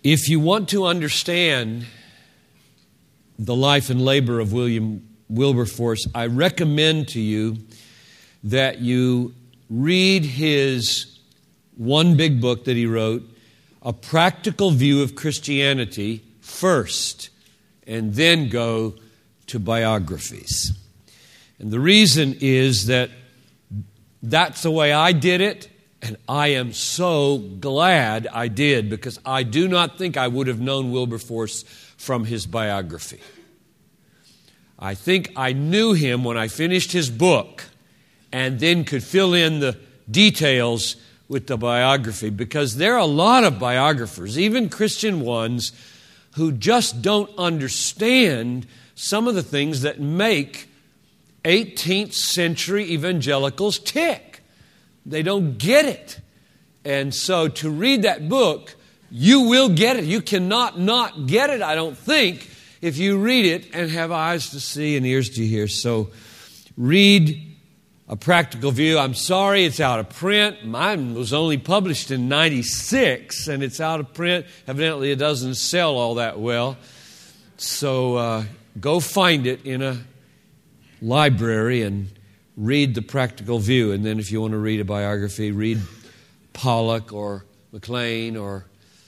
If you want to understand the life and labor of William Wilberforce, I recommend to you that you read his one big book that he wrote, A Practical View of Christianity, first, and then go to biographies. And the reason is that that's the way I did it, and I am so glad I did, because I do not think I would have known Wilberforce from his biography. I think I knew him when I finished his book and then could fill in the details with the biography, because there are a lot of biographers, even Christian ones, who just don't understand some of the things that make 18th century evangelicals tick. They don't get it. And so to read that book, you will get it. You cannot not get it, I don't think, if you read it and have eyes to see and ears to hear. So read A Practical View. I'm sorry it's out of print. Mine was only published in 96, and it's out of print. Evidently, it doesn't sell all that well. So go find it in a library and read The Practical View. And then if you want to read a biography, read Pollock or McLean or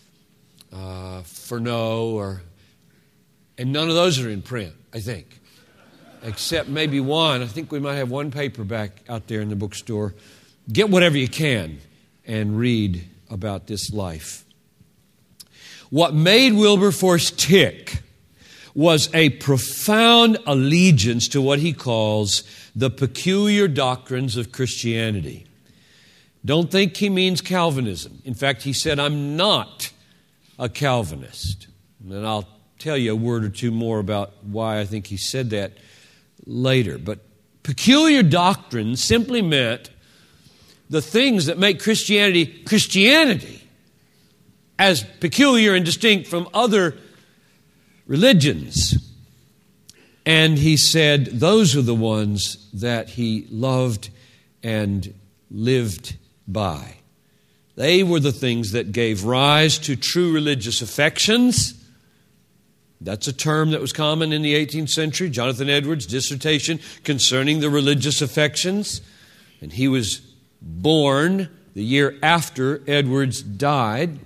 Furneaux, and none of those are in print, I think, except maybe one. I think we might have one paperback out there in the bookstore. Get whatever you can and read about this life. What made Wilberforce tick was a profound allegiance to what he calls the peculiar doctrines of Christianity. Don't think he means Calvinism. In fact, he said, I'm not a Calvinist. And I'll tell you a word or two more about why I think he said that later. But peculiar doctrine simply meant the things that make Christianity as peculiar and distinct from other religions. And he said those are the ones that he loved and lived by. They were the things that gave rise to true religious affections. That's a term that was common in the 18th century. Jonathan Edwards' dissertation concerning the religious affections. And he was born the year after Edwards died.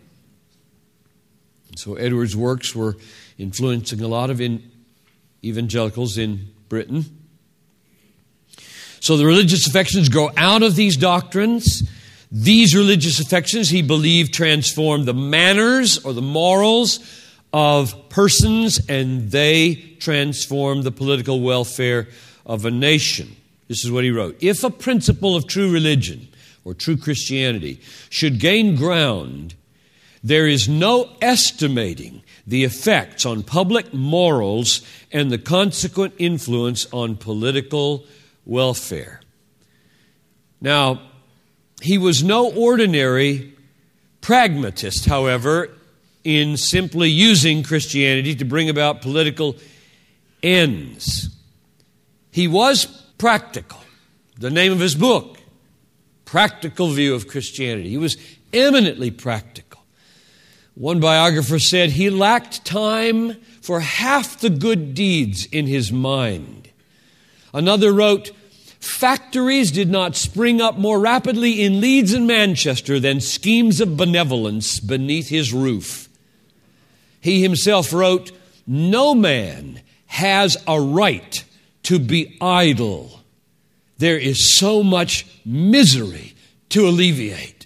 So Edwards' works were influencing a lot of evangelicals in Britain. So the religious affections grow out of these doctrines. These religious affections, he believed, transformed the manners or the morals of persons, and they transformed the political welfare of a nation. This is what he wrote. If a principle of true religion or true Christianity should gain ground, there is no estimating the effects on public morals and the consequent influence on political welfare. Now, he was no ordinary pragmatist, however, in simply using Christianity to bring about political ends. He was practical. The name of his book, Practical View of Christianity. He was eminently practical. One biographer said he lacked time for half the good deeds in his mind. Another wrote, factories did not spring up more rapidly in Leeds and Manchester than schemes of benevolence beneath his roof. He himself wrote, no man has a right to be idle. There is so much misery to alleviate.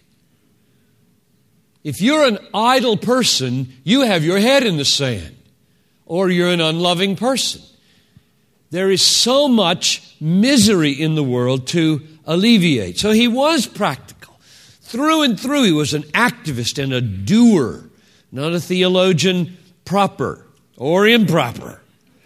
If you're an idle person, you have your head in the sand, or you're an unloving person. There is so much misery in the world to alleviate. So he was practical. Through and through, he was an activist and a doer, not a theologian proper or improper.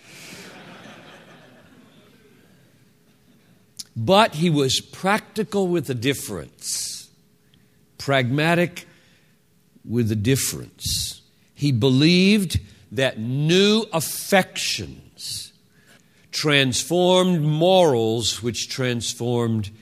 But he was practical with a difference. Pragmatic with a difference. He believed that new affections transformed morals, which transformed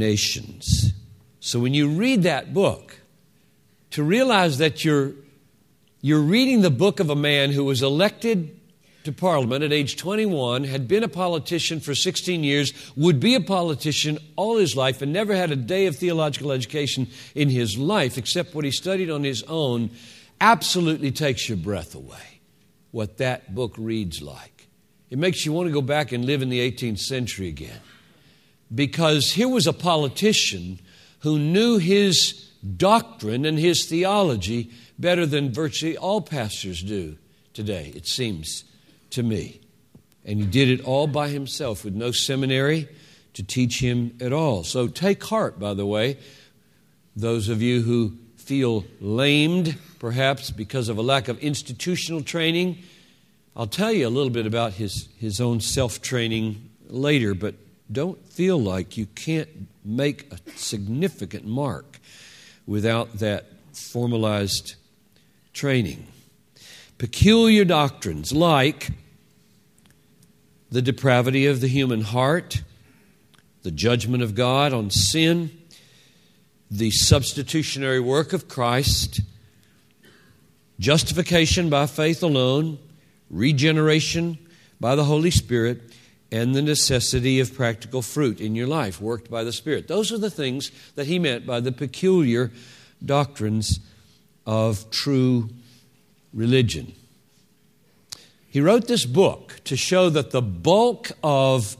nations. So when you read that book, to realize that you're You're reading the book of a man who was elected to Parliament at age 21, had been a politician for 16 years, would be a politician all his life, and never had a day of theological education in his life except what he studied on his own. Absolutely takes your breath away what that book reads like. It makes you want to go back and live in the 18th century again. Because here was a politician who knew his doctrine and his theology better than virtually all pastors do today, it seems to me. And he did it all by himself with no seminary to teach him at all. So take heart, by the way, those of you who feel lamed, perhaps because of a lack of institutional training. I'll tell you a little bit about his own self-training later, but don't feel like you can't make a significant mark without that formalized training. Peculiar doctrines like the depravity of the human heart, the judgment of God on sin, the substitutionary work of Christ, justification by faith alone, regeneration by the Holy Spirit, and the necessity of practical fruit in your life worked by the Spirit. Those are the things that he meant by the peculiar doctrines of true religion. He wrote this book to show that the bulk of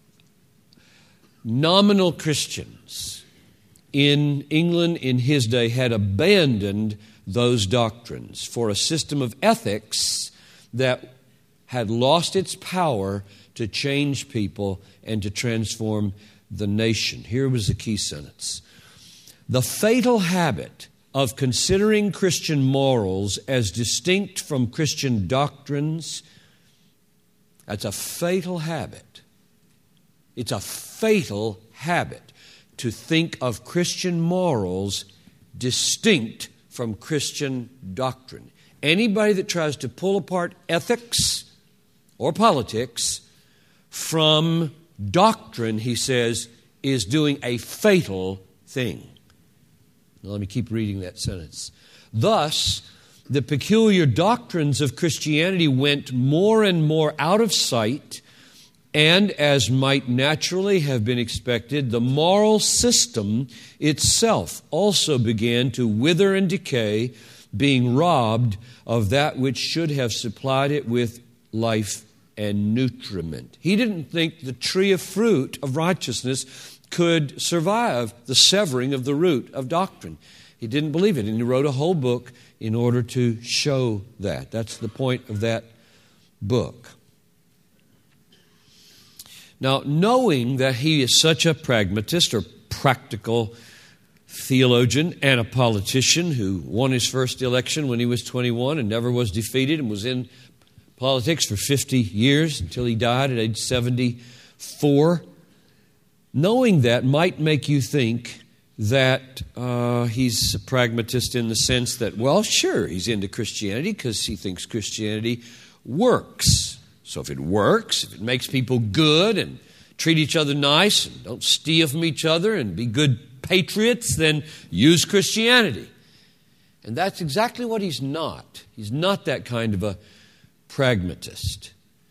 nominal Christians in England in his day had abandoned those doctrines for a system of ethics that had lost its power to change people and to transform the nation. Here was the key sentence. The fatal habit of considering Christian morals as distinct from Christian doctrines, that's a fatal habit. It's a fatal habit to think of Christian morals distinct from Christian doctrine. Anybody that tries to pull apart ethics or politics from doctrine, he says, is doing a fatal thing. Now, let me keep reading that sentence. Thus, the peculiar doctrines of Christianity went more and more out of sight, and as might naturally have been expected, the moral system itself also began to wither and decay, being robbed of that which should have supplied it with life and nutriment. He didn't think the tree of fruit of righteousness could survive the severing of the root of doctrine. He didn't believe it, and he wrote a whole book in order to show that. That's the point of that book. Now, knowing that he is such a pragmatist or practical theologian and a politician who won his first election when he was 21 and never was defeated and was in politics for 50 years until he died at age 74, knowing that might make you think that he's a pragmatist in the sense that, well, sure, he's into Christianity because he thinks Christianity works. So if it works, if it makes people good and treat each other nice and don't steal from each other and be good patriots, then use Christianity. And that's exactly what he's not. He's not that kind of a pragmatist.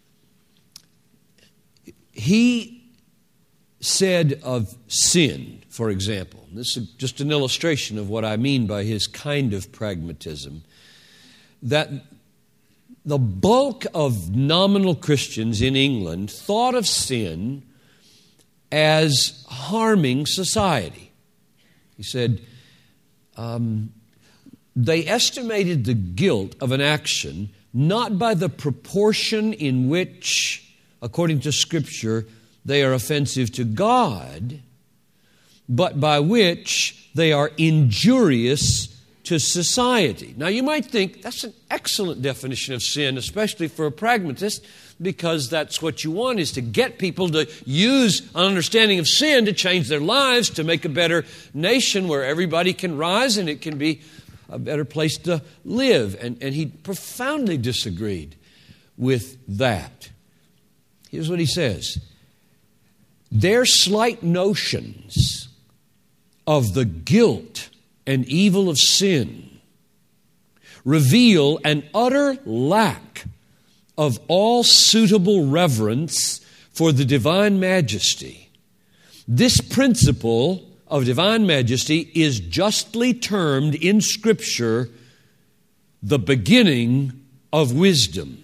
He said of sin, for example, this is just an illustration of what I mean by his kind of pragmatism, that the bulk of nominal Christians in England thought of sin as harming society. He said they estimated the guilt of an action not by the proportion in which, according to Scripture, they are offensive to God, but by which they are injurious to society. Now, you might think that's an excellent definition of sin, especially for a pragmatist, because that's what you want, is to get people to use an understanding of sin to change their lives, to make a better nation where everybody can rise and it can be a better place to live. And he profoundly disagreed with that. Here's what he says. Their slight notions of the guilt and evil of sin reveal an utter lack of all suitable reverence for the divine majesty. This principle of divine majesty is justly termed in Scripture the beginning of wisdom.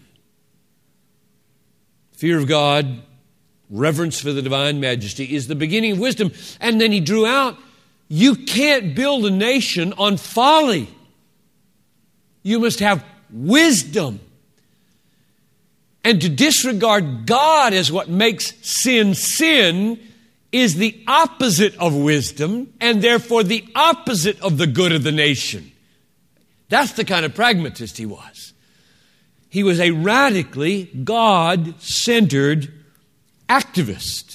Fear of God, reverence for the divine majesty is the beginning of wisdom. And then he drew out, you can't build a nation on folly. You must have wisdom. And to disregard God as what makes sin sin is the opposite of wisdom, and therefore the opposite of the good of the nation. That's the kind of pragmatist he was. He was a radically God-centered activist.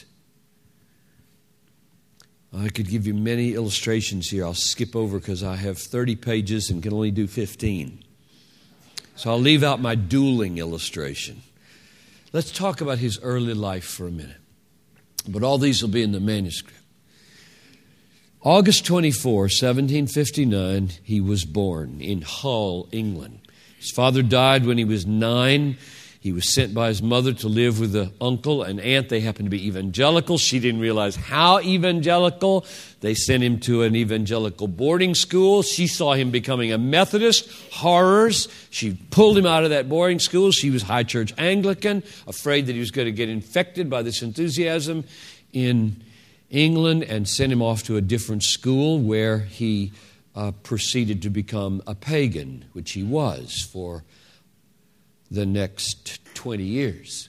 I could give you many illustrations here. I'll skip over because I have 30 pages and can only do 15. So I'll leave out my dueling illustration. Let's talk about his early life for a minute. But all these will be in the manuscript. August 24, 1759, he was born in Hull, England. His father died when he was 9. He was sent by his mother to live with an uncle and aunt. They happened to be evangelical. She didn't realize how evangelical. They sent him to an evangelical boarding school. She saw him becoming a Methodist. Horrors. She pulled him out of that boarding school. She was high church Anglican, afraid that he was going to get infected by this enthusiasm in England, and sent him off to a different school where he proceeded to become a pagan, which he was for the next 20 years.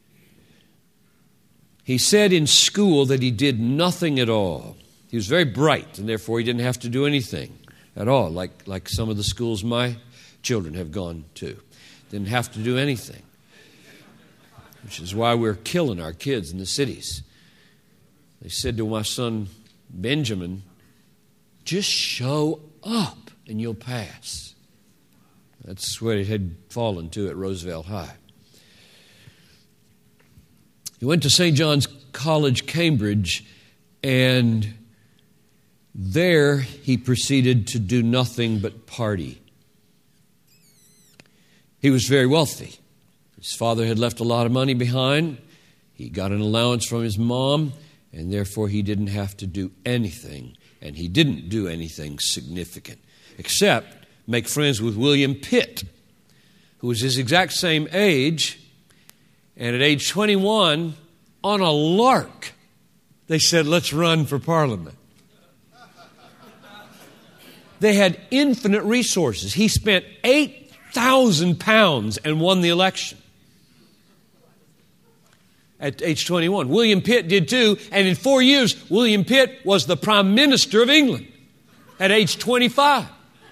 He said in school that he did nothing at all. He was very bright, and therefore he didn't have to do anything at all, like some of the schools my children have gone to. Didn't have to do anything, which is why we're killing our kids in the cities. They said to my son Benjamin, just show up and you'll pass. That's where it had fallen to at Roosevelt High. He went to St. John's College, Cambridge, and there he proceeded to do nothing but party. He was very wealthy. His father had left a lot of money behind. He got an allowance from his mom, and therefore he didn't have to do anything. And he didn't do anything significant, except make friends with William Pitt, who was his exact same age. And at age 21, on a lark, they said, let's run for Parliament. They had infinite resources. He spent £8,000 and won the election at age 21. William Pitt did too, and in 4 years, William Pitt was the Prime Minister of England at age 25.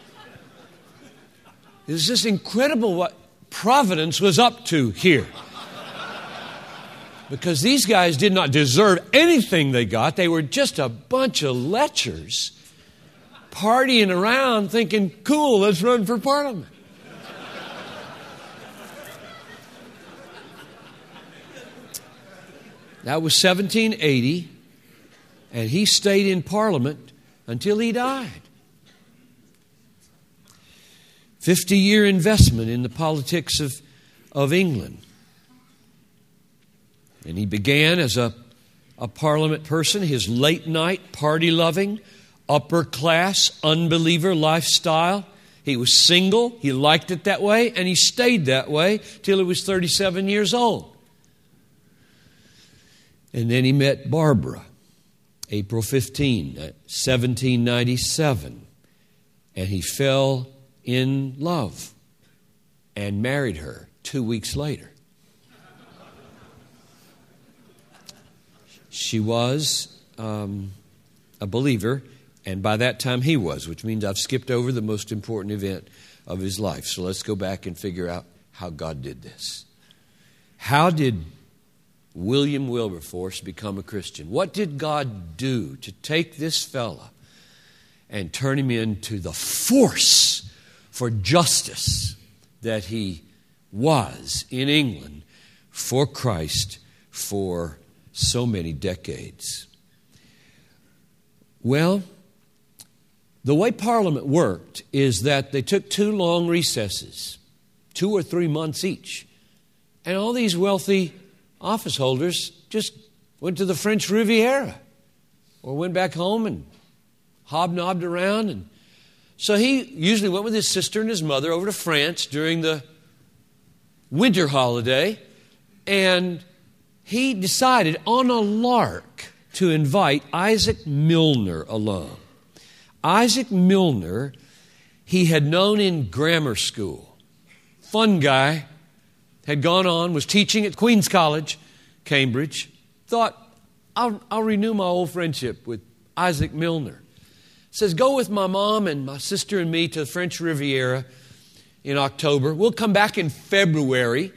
It's just incredible what Providence was up to here. Because these guys did not deserve anything they got. They were just a bunch of lechers partying around thinking, cool, let's run for Parliament. That was 1780, and he stayed in Parliament until he died. 50-year investment in the politics of England. And he began as a Parliament person, his late-night, party-loving, upper-class, unbeliever lifestyle. He was single, he liked it that way, and he stayed that way till he was 37 years old. And then he met Barbara, April 15, 1797, and he fell in love and married her 2 weeks later. She was a believer, and by that time he was, which means I've skipped over the most important event of his life. So let's go back and figure out how God did this. How did William Wilberforce become a Christian? What did God do to take this fella and turn him into the force for justice that he was in England for Christ for so many decades? Well, The way Parliament worked is that they took 2 long recesses, 2 or 3 months each. And all these wealthy office holders just went to the French Riviera or went back home and hobnobbed around. And so he usually went with his sister and his mother over to France during the winter holiday. And he decided on a lark to invite Isaac Milner along. Isaac Milner, he had known in grammar school. Fun guy, had gone on, was teaching at Queen's College, Cambridge. Thought, I'll renew my old friendship with Isaac Milner. Says, go with my mom and my sister and me to the French Riviera in October. We'll come back in February.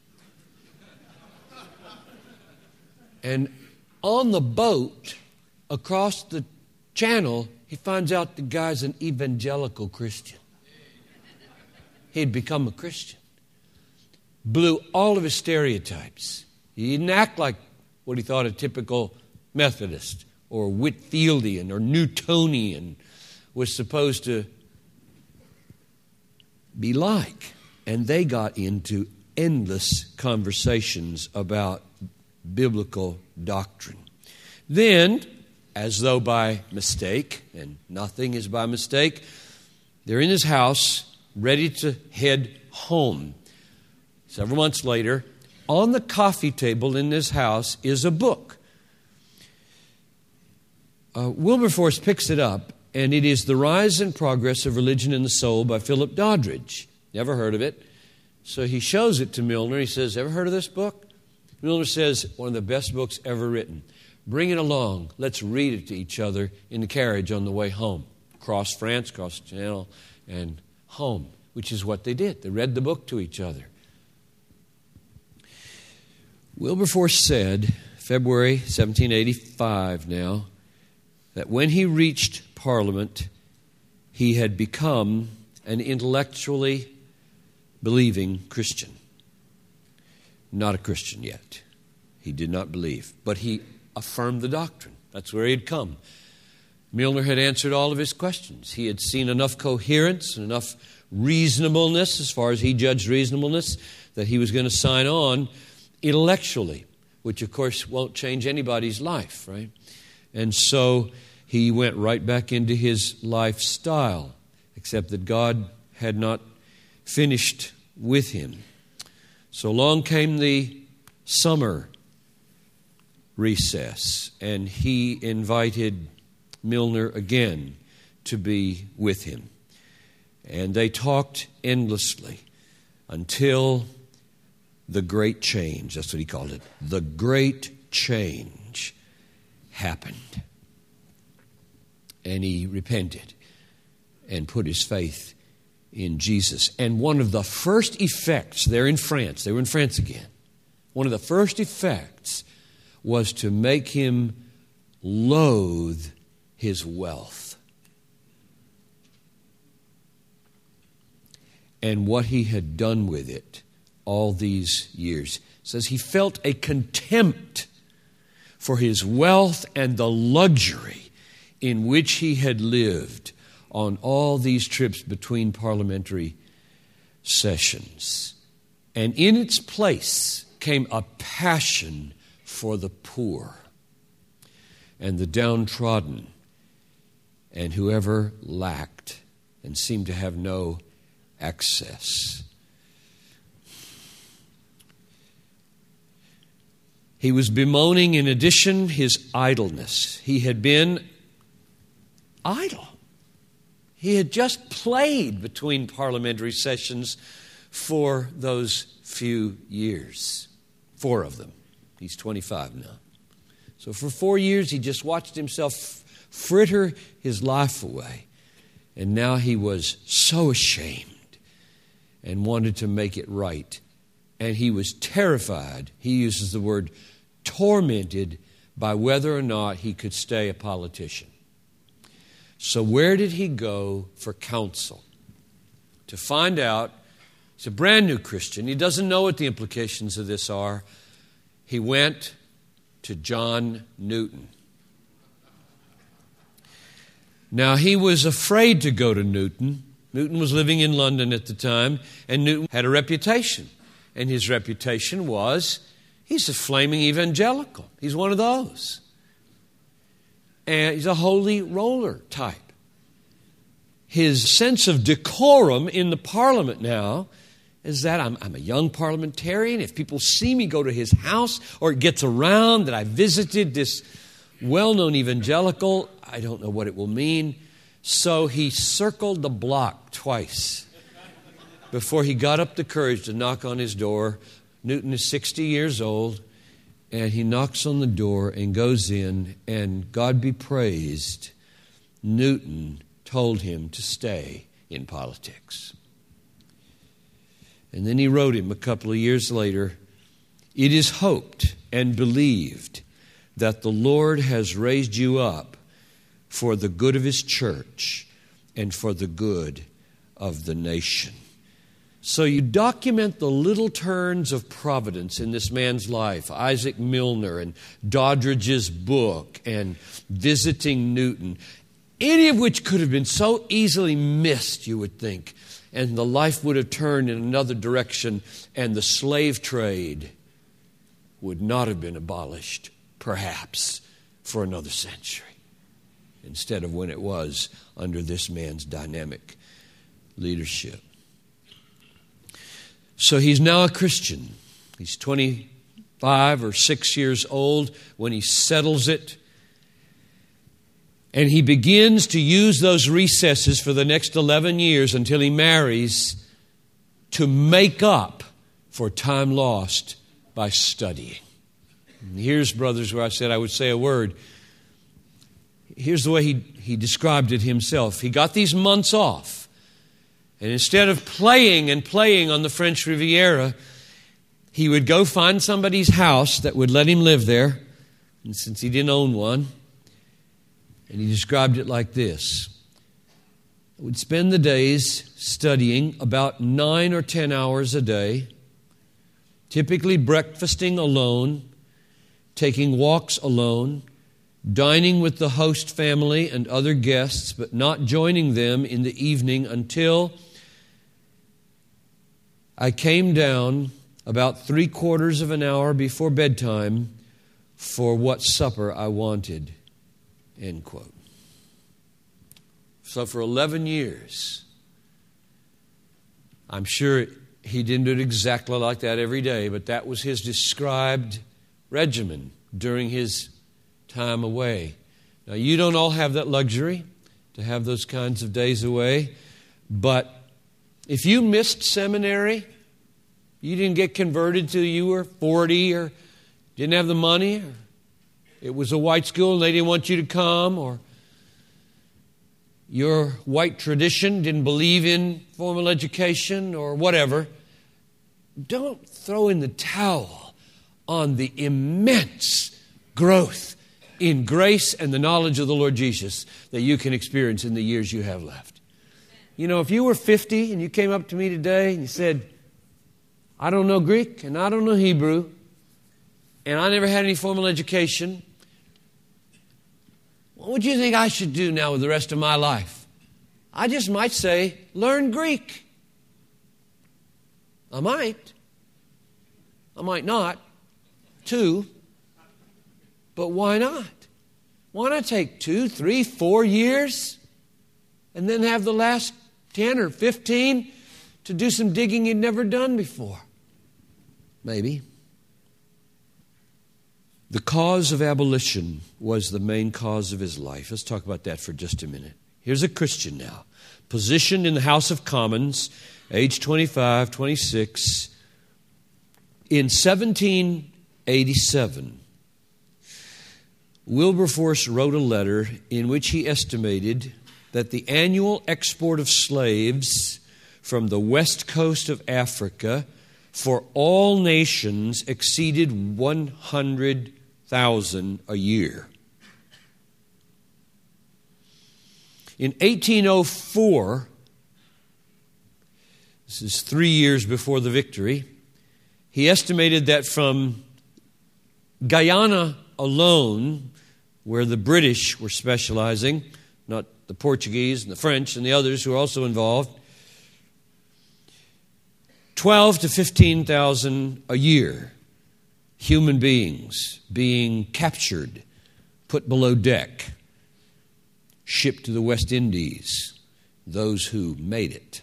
And on the boat across the channel, he finds out the guy's an evangelical Christian. He'd become a Christian. Blew all of his stereotypes. He didn't act like what he thought a typical Methodist or Whitfieldian or Newtonian was supposed to be like. And they got into endless conversations about biblical doctrine. Then, as though by mistake, and nothing is by mistake, they're in his house, ready to head home. Several months later, on the coffee table in this house is a book. Wilberforce picks it up, and it is The Rise and Progress of Religion and the Soul by Philip Doddridge. Never heard of it. So he shows it to Milner. He says, ever heard of this book? Milner says, one of the best books ever written. Bring it along. Let's read it to each other in the carriage on the way home. Across France, across the channel, and home, which is what they did. They read the book to each other. Wilberforce said, February 1785 now, that when he reached Parliament, he had become an intellectually believing Christian. Not a Christian yet. He did not believe, but he affirmed the doctrine. That's where he had come. Milner had answered all of his questions. He had seen enough coherence and enough reasonableness, as far as he judged reasonableness, that he was going to sign on intellectually, which of course won't change anybody's life, right? And so he went right back into his lifestyle, except that God had not finished with him. So along came the summer recess, and he invited Milner again to be with him. And they talked endlessly until the great change, that's what he called it, the great change happened. And he repented and put his faith in Jesus. And one of the first effects, they're in France, they were in France again. One of the first effects was to make him loathe his wealth. And what he had done with it all these years. It says he felt a contempt for his wealth and the luxury in which he had lived on all these trips between parliamentary sessions. And in its place came a passion for the poor and the downtrodden and whoever lacked and seemed to have no access. He was bemoaning, in addition, his idleness. He had been idle. He had just played between parliamentary sessions for those few years. 4 of them. He's 25 now. So for 4 years, he just watched himself fritter his life away. And now he was so ashamed and wanted to make it right. And he was terrified, he uses the word tormented, by whether or not he could stay a politician. So where did he go for counsel? To find out, he's a brand new Christian. He doesn't know what the implications of this are. He went to John Newton. Now, he was afraid to go to Newton. Newton was living in London at the time, and Newton had a reputation. And his reputation was, he's a flaming evangelical. He's one of those. And he's a holy roller type. His sense of decorum in the Parliament now is that I'm a young parliamentarian. If people see me go to his house, or it gets around that I visited this well-known evangelical, I don't know what it will mean. So he circled the block twice before he got up the courage to knock on his door. Newton is 60 years old, and he knocks on the door and goes in, and God be praised, Newton told him to stay in politics. And then he wrote him a couple of years later, "It is hoped and believed that the Lord has raised you up for the good of His church and for the good of the nation." So you document the little turns of providence in this man's life, Isaac Milner and Doddridge's book and visiting Newton, any of which could have been so easily missed, you would think, and the life would have turned in another direction, and the slave trade would not have been abolished, perhaps, for another century, instead of when it was under this man's dynamic leadership. So he's now a Christian. He's 25 or 6 years old when he settles it. And he begins to use those recesses for the next 11 years until he marries to make up for time lost by studying. And here's, brothers, where I said I would say a word. Here's the way he described it himself. He got these months off. And instead of playing on the French Riviera, he would go find somebody's house that would let him live there, and since he didn't own one. And he described it like this. I would spend the days studying about 9 or 10 hours a day, typically breakfasting alone, taking walks alone, dining with the host family and other guests, but not joining them in the evening until I came down about 3/4 of an hour before bedtime for what supper I wanted. End quote. So for 11 years, I'm sure he didn't do it exactly like that every day, but that was his described regimen during his time away. Now, you don't all have that luxury to have those kinds of days away, but if you missed seminary, you didn't get converted till you were 40, or didn't have the money, or it was a white school and they didn't want you to come, or your white tradition didn't believe in formal education, or whatever, don't throw in the towel on the immense growth in grace and the knowledge of the Lord Jesus that you can experience in the years you have left. You know, if you were 50 and you came up to me today and you said, I don't know Greek and I don't know Hebrew and I never had any formal education, what would you think I should do now with the rest of my life? I just might say, learn Greek. I might not, too. But why not? Why not take 2, 3, 4 years and then have the last 10 or 15 to do some digging you'd never done before? Maybe. The cause of abolition was the main cause of his life. Let's talk about that for just a minute. Here's a Christian now, positioned in the House of Commons, age 25, 26. In 1787, Wilberforce wrote a letter in which he estimated that the annual export of slaves from the west coast of Africa for all nations exceeded 100,000 a year. In 1804, this is 3 years before the victory, he estimated that from Guyana alone, where the British were specializing, not the Portuguese and the French and the others who are also involved. 12 to 15,000 a year, human beings being captured, put below deck, shipped to the West Indies, those who made it.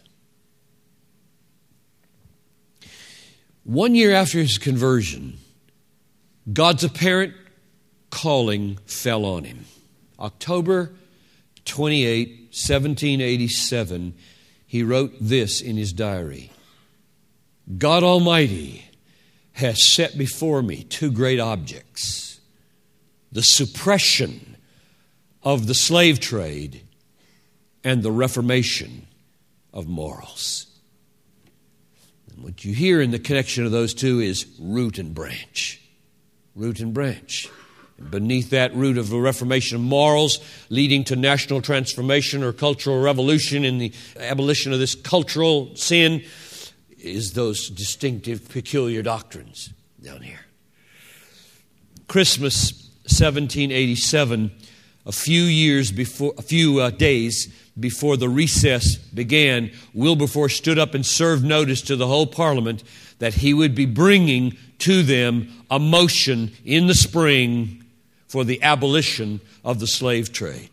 1 year after his conversion, God's apparent calling fell on him. October 28, 1787, he wrote this in his diary: God Almighty has set before me two great objects: the suppression of the slave trade and the reformation of morals. And what you hear in the connection of those two is root and branch. Root and branch. And beneath that root of the reformation of morals, leading to national transformation or cultural revolution in the abolition of this cultural sin, is those distinctive, peculiar doctrines down here. Christmas 1787, a few days before the recess began, Wilberforce stood up and served notice to the whole Parliament that he would be bringing to them a motion in the spring for the abolition of the slave trade.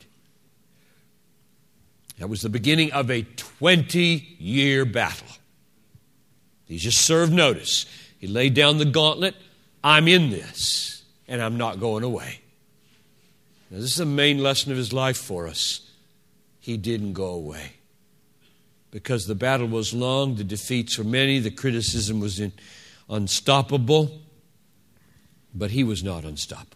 That was the beginning of a 20-year battle. He just served notice. He laid down the gauntlet. I'm in this, and I'm not going away. Now, this is the main lesson of his life for us. He didn't go away. Because the battle was long, the defeats were many, the criticism was unstoppable, but he was not unstoppable.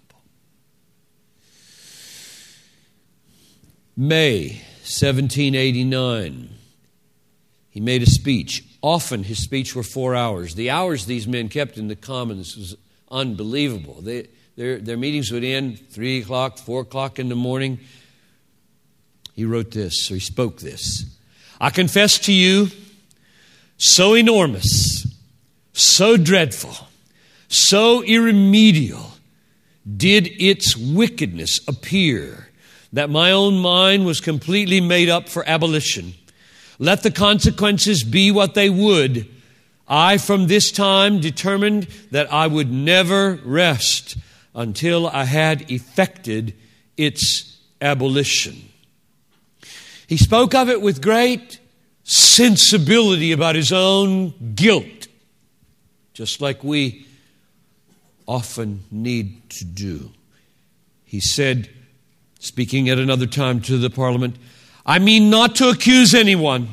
May 1789, he made a speech. Often his speech were 4 hours. The hours these men kept in the Commons was unbelievable. Their meetings would end 3 o'clock, 4 o'clock in the morning. He wrote this, or he spoke this: I confess to you, so enormous, so dreadful, so irremediable did its wickedness appear, that my own mind was completely made up for abolition. Let the consequences be what they would, I from this time determined that I would never rest until I had effected its abolition. He spoke of it with great sensibility about his own guilt, just like we often need to do. He said, speaking at another time to the Parliament, I mean not to accuse anyone,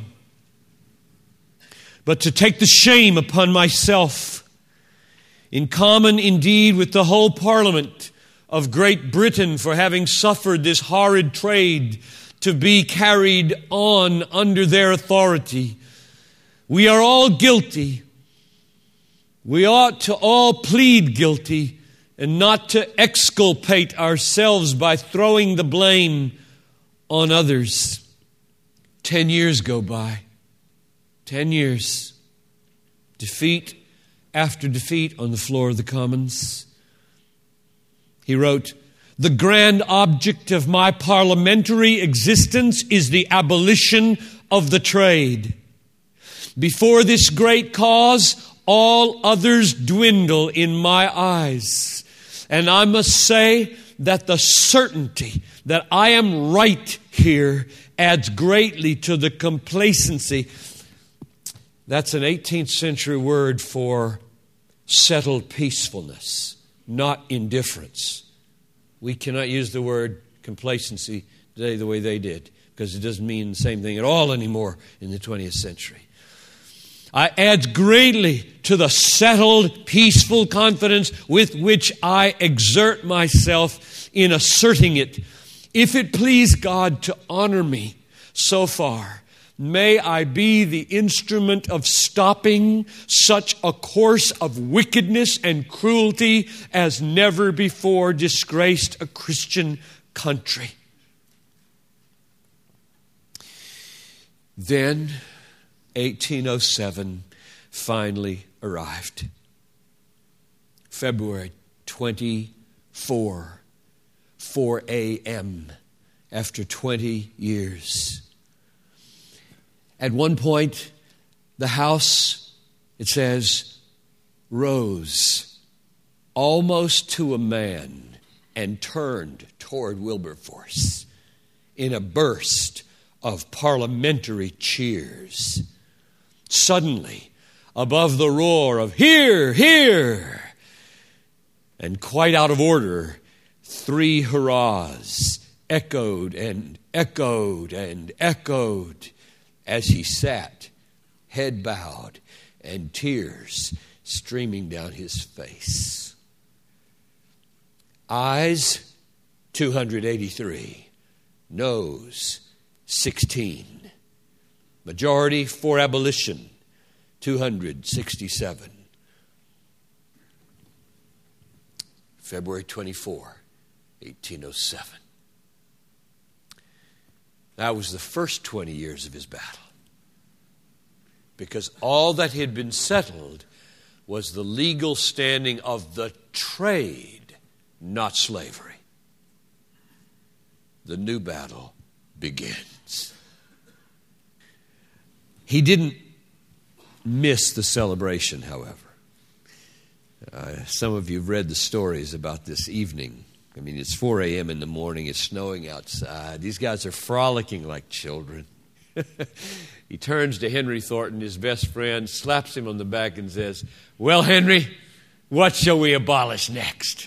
but to take the shame upon myself, in common indeed with the whole Parliament of Great Britain, for having suffered this horrid trade to be carried on under their authority. We are all guilty. We ought to all plead guilty and not to exculpate ourselves by throwing the blame on others. 10 years go by. 10 years. Defeat after defeat on the floor of the Commons. He wrote, the grand object of my parliamentary existence is the abolition of the trade. Before this great cause, all others dwindle in my eyes. And I must say that the certainty that I am right here adds greatly to the complacency. That's an 18th century word for settled peacefulness, not indifference. We cannot use the word complacency today the way they did, because it doesn't mean the same thing at all anymore in the 20th century. It adds greatly to the settled, peaceful confidence with which I exert myself in asserting it. If it please God to honor me so far, may I be the instrument of stopping such a course of wickedness and cruelty as never before disgraced a Christian country. Then 1807 finally arrived. February 24, 4 a.m., after 20 years. At one point, the house, it says, rose almost to a man and turned toward Wilberforce in a burst of parliamentary cheers. Suddenly, above the roar of "Hear, hear!" and quite out of order, 3 hurrahs echoed and echoed and echoed as he sat, head bowed and tears streaming down his face. Ayes, 283. Noes, 16. Majority for abolition, 267. February 24, 1807. That was the first 20 years of his battle. Because all that had been settled was the legal standing of the trade, not slavery. The new battle begins. He didn't miss the celebration, however. Some of you have read the stories about this evening. I mean, it's 4 a.m. in the morning. It's snowing outside. These guys are frolicking like children. He turns to Henry Thornton, his best friend, slaps him on the back and says, "Well, Henry, what shall we abolish next?"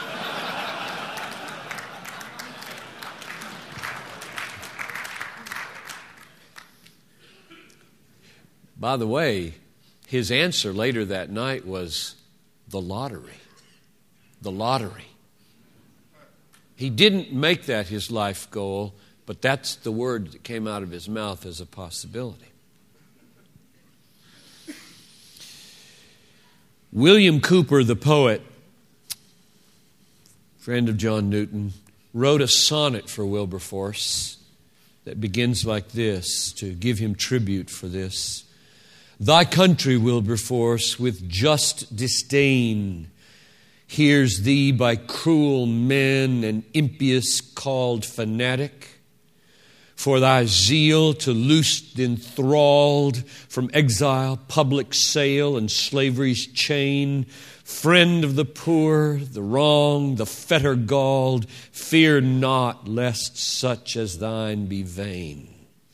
By the way, his answer later that night was the lottery. The lottery. He didn't make that his life goal, but that's the word that came out of his mouth as a possibility. William Cooper, the poet, friend of John Newton, wrote a sonnet for Wilberforce that begins like this, to give him tribute for this. Thy country, Wilberforce, with just disdain, hears thee by cruel men and impious called fanatic. For thy zeal to loose the enthralled from exile, public sale, and slavery's chain, friend of the poor, the wrong, the fetter galled, fear not lest such as thine be vain.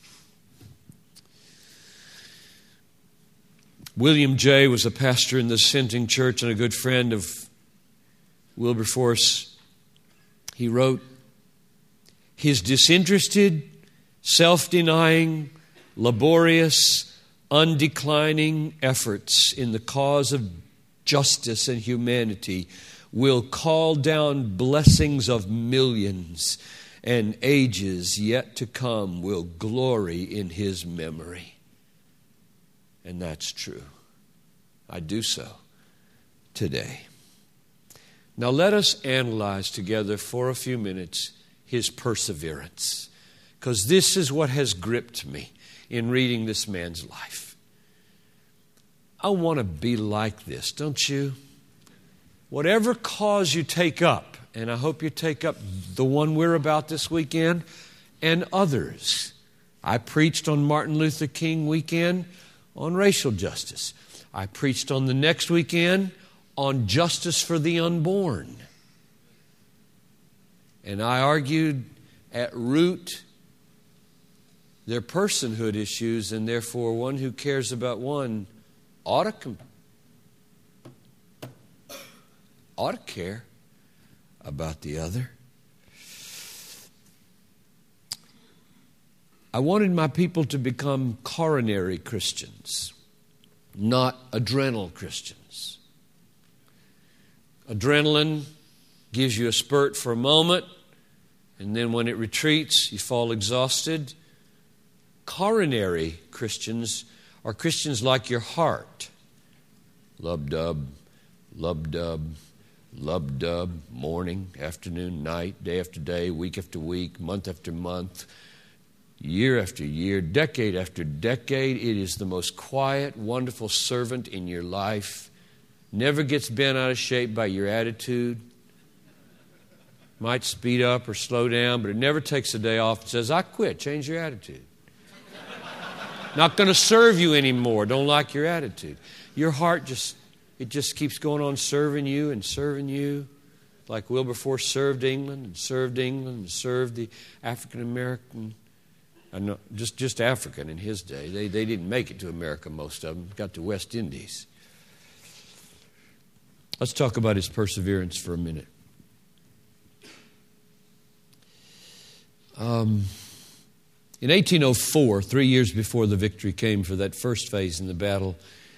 William Jay was a pastor in the Dissenting Church and a good friend of Wilberforce. He wrote, his disinterested, self-denying, laborious, undeclining efforts in the cause of justice and humanity will call down blessings of millions, and ages yet to come will glory in his memory. And that's true. I do so today. Now let us analyze together for a few minutes his perseverance, because this is what has gripped me in reading this man's life. I want to be like this, don't you? Whatever cause you take up, and I hope you take up the one we're about this weekend and others. I preached on Martin Luther King weekend on racial justice. I preached on the next weekend on justice for the unborn. And I argued at root their personhood issues, and therefore one who cares about one ought to care about the other. I wanted my people to become coronary Christians, not adrenal Christians. Adrenaline gives you a spurt for a moment, and then when it retreats, you fall exhausted. Coronary Christians are Christians like your heart. Lub-dub, lub-dub, lub-dub, morning, afternoon, night, day after day, week after week, month after month, year after year, decade after decade. It is the most quiet, wonderful servant in your life. Never gets bent out of shape by your attitude. Might speed up or slow down, but it never takes a day off and says, I quit, change your attitude. Not going to serve you anymore, don't like your attitude. Your heart just keeps going on serving you and serving you. Like Wilberforce served England and served the African American, just African in his day. They didn't make it to America, most of them, got to West Indies. Let's talk about his perseverance for a minute. In 1804, 3 years before the victory came for that first phase in the battle,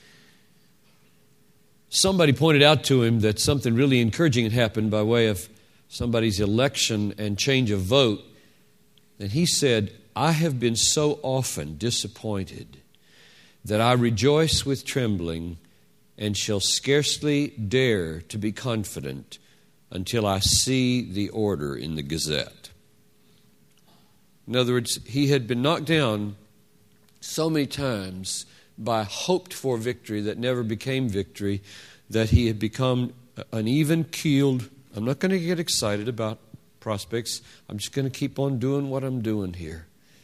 somebody pointed out to him that something really encouraging had happened by way of somebody's election and change of vote. And he said, I have been so often disappointed that I rejoice with trembling and shall scarcely dare to be confident until I see the order in the Gazette. In other words, he had been knocked down so many times by hoped-for victory that never became victory, that he had become an even-keeled, I'm not going to get excited about prospects, I'm just going to keep on doing what I'm doing here.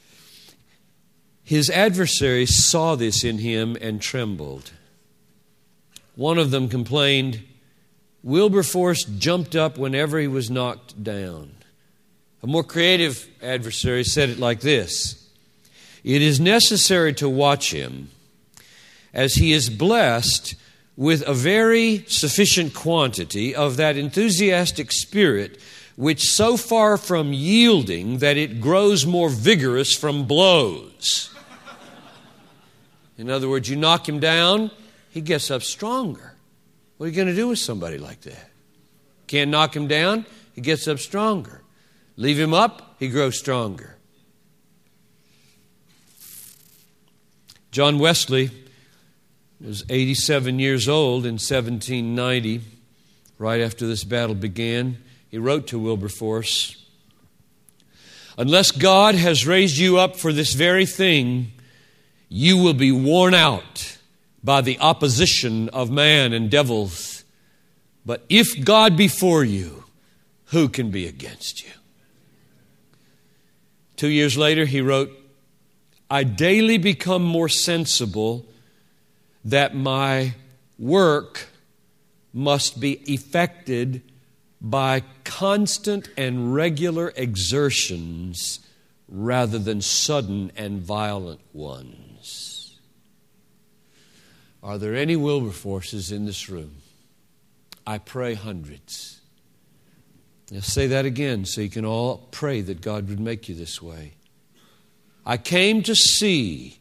His adversaries saw this in him and trembled. One of them complained, Wilberforce jumped up whenever he was knocked down. A more creative adversary said it like this: it is necessary to watch him, as he is blessed with a very sufficient quantity of that enthusiastic spirit which so far from yielding that it grows more vigorous from blows. In other words, you knock him down, he gets up stronger. What are you going to do with somebody like that? Can't knock him down, he gets up stronger. Leave him up, he grows stronger. John Wesley was 87 years old in 1790, right after this battle began. He wrote to Wilberforce, unless God has raised you up for this very thing, you will be worn out by the opposition of man and devils. But if God be for you, who can be against you? 2 years later, he wrote, I daily become more sensible that my work must be effected by constant and regular exertions rather than sudden and violent ones. Are there any Wilberforces in this room? I pray hundreds. I'll say that again so you can all pray that God would make you this way. I came to see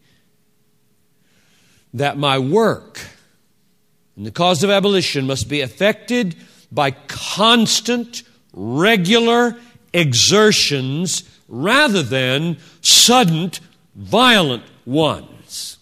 that my work in the cause of abolition must be effected by constant, regular exertions rather than sudden, violent ones.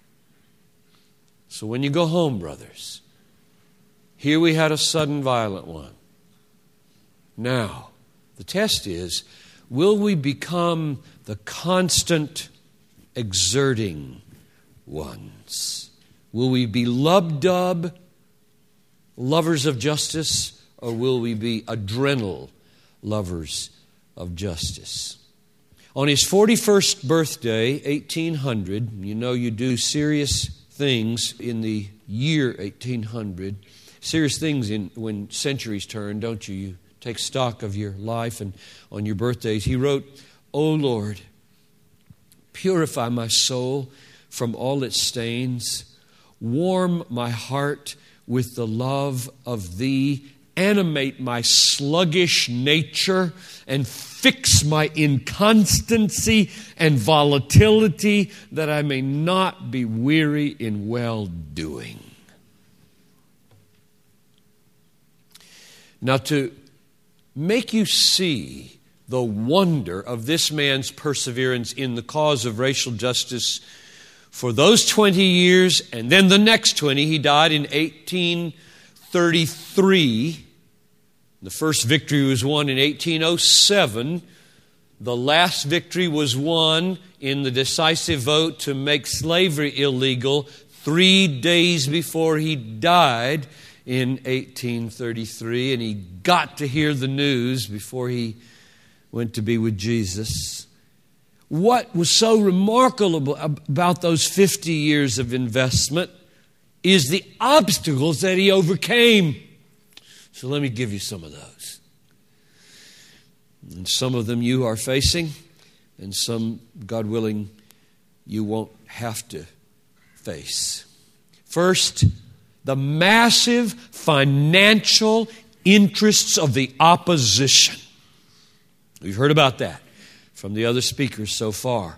So when you go home, brothers, here we had a sudden, violent one. Now, the test is, will we become the constant, exerting ones? Will we be lub-dub, lovers of justice, or will we be adrenal lovers of justice? On his 41st birthday, 1800, you know you do serious things in the year 1800, serious things when centuries turn, don't you? You take stock of your life, and on your birthdays, he wrote, O Lord, purify my soul from all its stains, warm my heart with the love of Thee, animate my sluggish nature, and fix my inconstancy and volatility, that I may not be weary in well-doing. Now, to make you see the wonder of this man's perseverance in the cause of racial justice for those 20 years, and then the next 20, he died in 1833. The first victory was won in 1807. The last victory was won in the decisive vote to make slavery illegal 3 days before he died in 1833, and he got to hear the news before he went to be with Jesus. What was so remarkable about those 50 years of investment is the obstacles that he overcame. So let me give you some of those. And some of them you are facing, and some, God willing, you won't have to face. First, the massive financial interests of the opposition. We've heard about that from the other speakers so far.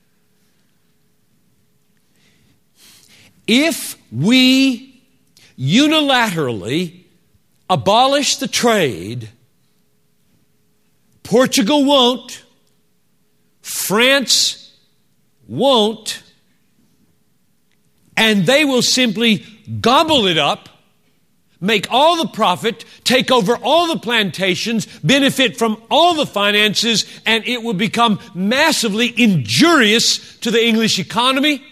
If we unilaterally abolish the trade, Portugal won't, France won't, and they will simply gobble it up, make all the profit, take over all the plantations, benefit from all the finances, and it will become massively injurious to the English economy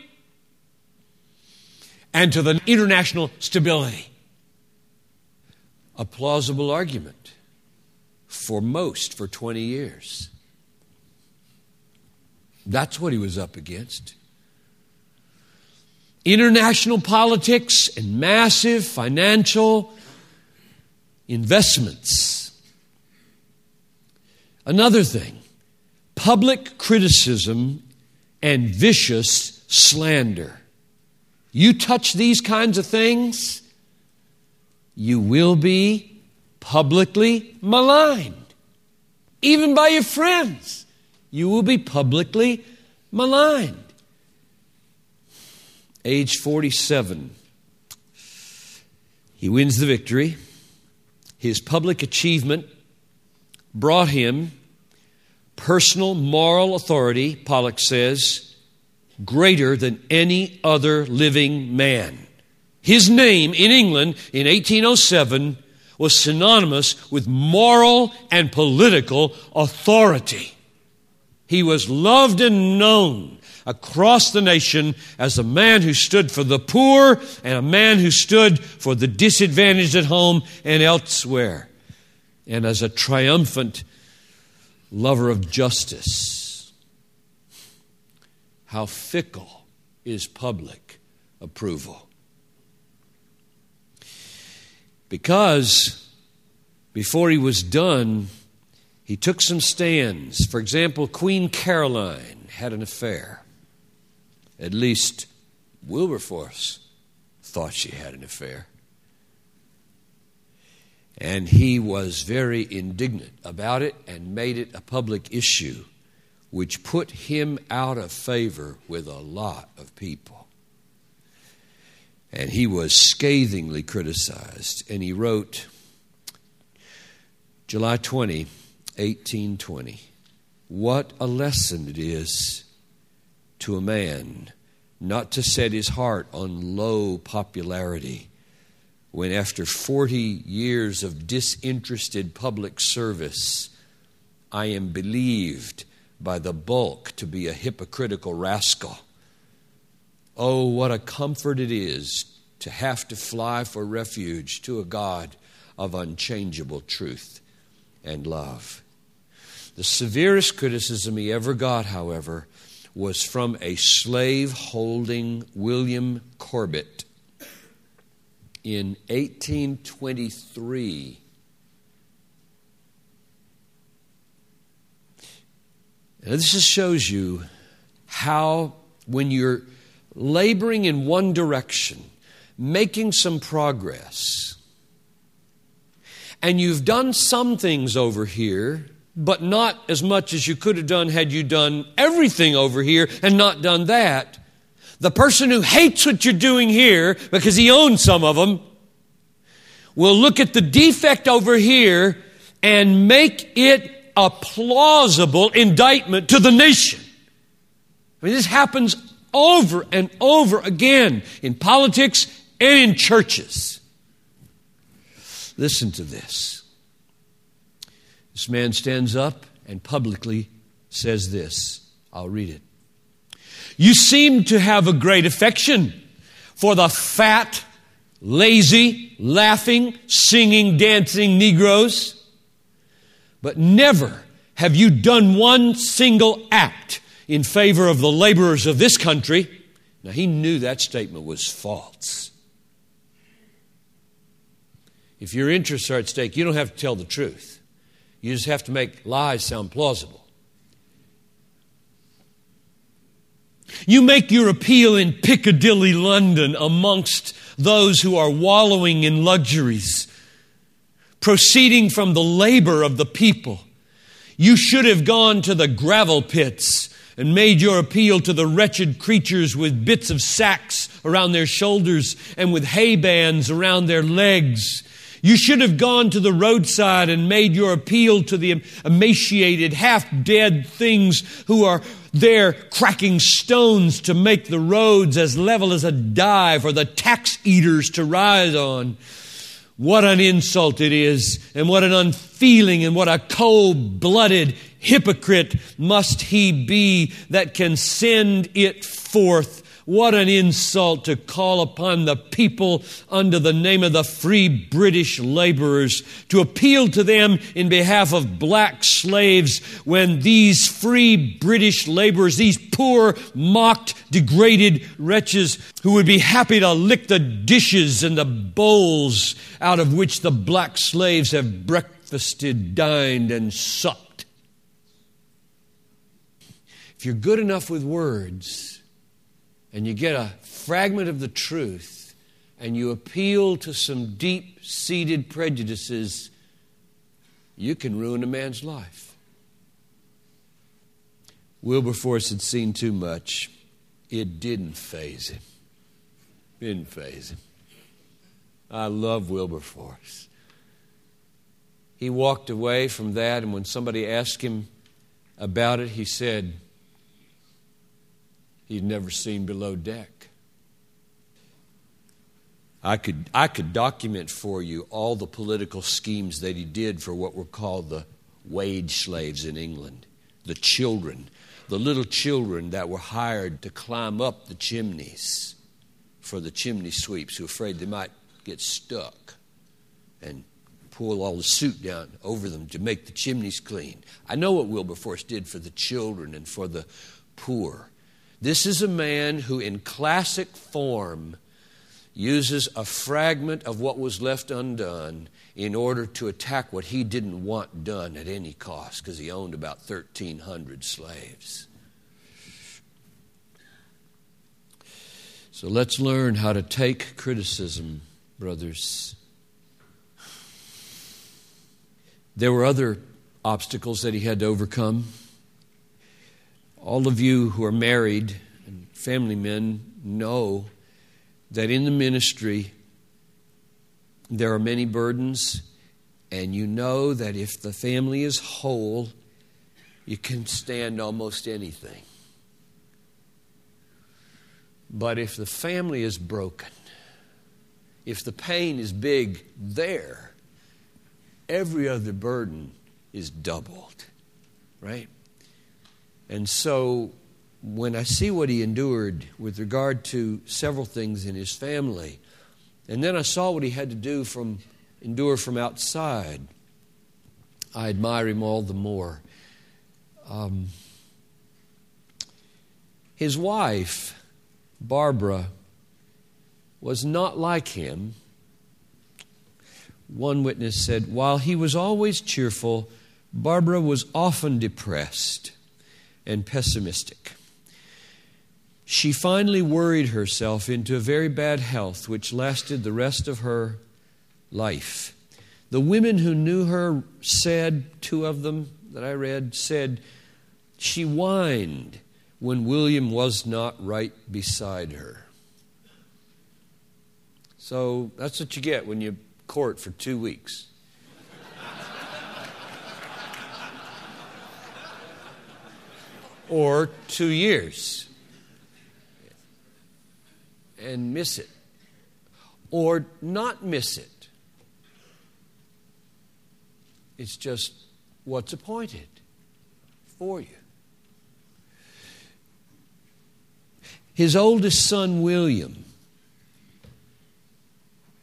and to the international stability. A plausible argument for 20 years. That's what he was up against. International politics and massive financial investments. Another thing, public criticism and vicious slander. You touch these kinds of things, you will be publicly maligned. Even by your friends, you will be publicly maligned. Age 47, he wins the victory. His public achievement brought him personal moral authority, Pollock says, greater than any other living man. His name in England in 1807 was synonymous with moral and political authority. He was loved and known across the nation as a man who stood for the poor and a man who stood for the disadvantaged at home and elsewhere, and as a triumphant lover of justice. How fickle is public approval. Because before he was done, he took some stands. For example, Queen Caroline had an affair. At least Wilberforce thought she had an affair. And he was very indignant about it and made it a public issue, which put him out of favor with a lot of people. And he was scathingly criticized. And he wrote, July 20, 1820, "What a lesson it is to a man not to set his heart on low popularity when after 40 years of disinterested public service I am believed by the bulk to be a hypocritical rascal. Oh, what a comfort it is to have to fly for refuge to a God of unchangeable truth and love." The severest criticism he ever got, however, was from a slave-holding William Corbett in 1823. Now, this just shows you how when you're laboring in one direction, making some progress, and you've done some things over here, but not as much as you could have done had you done everything over here and not done that. The person who hates what you're doing here, because he owns some of them, will look at the defect over here and make it a plausible indictment to the nation. I mean, this happens over and over again in politics and in churches. Listen to this. This man stands up and publicly says this. I'll read it. "You seem to have a great affection for the fat lazy, laughing, singing, dancing Negroes. But never have you done one single act in favor of the laborers of this country. Now, he knew that statement was false. If your interests are at stake, you don't have to tell the truth. You just have to make lies sound plausible. You make your appeal in Piccadilly, London, amongst those who are wallowing in luxuries, proceeding from the labor of the people. You should have gone to the gravel pits and made your appeal to the wretched creatures with bits of sacks around their shoulders and with hay bands around their legs. You should have gone to the roadside and made your appeal to the emaciated, half-dead things who are there cracking stones to make the roads as level as a die for the tax eaters to ride on. What an insult it is, and what an unfeeling and what a cold-blooded hypocrite must he be that can send it forth. What an insult to call upon the people under the name of the free British laborers to appeal to them in behalf of black slaves when these free British laborers, these poor, mocked, degraded wretches who would be happy to lick the dishes and the bowls out of which the black slaves have breakfasted, dined, and supped. If you're good enough with words, and you get a fragment of the truth, and you appeal to some deep-seated prejudices, you can ruin a man's life. Wilberforce had seen too much. It didn't faze him. Didn't faze him. I love Wilberforce. He walked away from that, and when somebody asked him about it, he said he'd never seen below deck. I could document for you all the political schemes that he did for what were called the wage slaves in England. The children, the little children that were hired to climb up the chimneys for the chimney sweeps who were afraid they might get stuck and pull all the soot down over them to make the chimneys clean. I know what Wilberforce did for the children and for the poor. This is a man who in classic form uses a fragment of what was left undone in order to attack what he didn't want done at any cost, because he owned about 1,300 slaves. So let's learn how to take criticism, brothers. There were other obstacles that he had to overcome. All of you who are married and family men know that in the ministry there are many burdens, and you know that if the family is whole, you can stand almost anything. But if the family is broken, if the pain is big there, every other burden is doubled, right? And so when I see what he endured with regard to several things in his family, and then I saw what he had to endure from outside, I admire him all the more. His wife, Barbara, was not like him. One witness said, while he was always cheerful, Barbara was often depressed and pessimistic. She finally worried herself into a very bad health, which lasted the rest of her life. The women who knew her said, 2 of them that I read, said she whined when William was not right beside her. So that's what you get when you court for 2 weeks. Or 2 years and miss it, or not miss it. It's just what's appointed for you. His oldest son, William,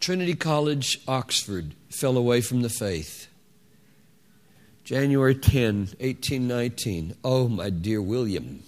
Trinity College, Oxford, fell away from the faith. January 10, 1819. Oh, my dear William.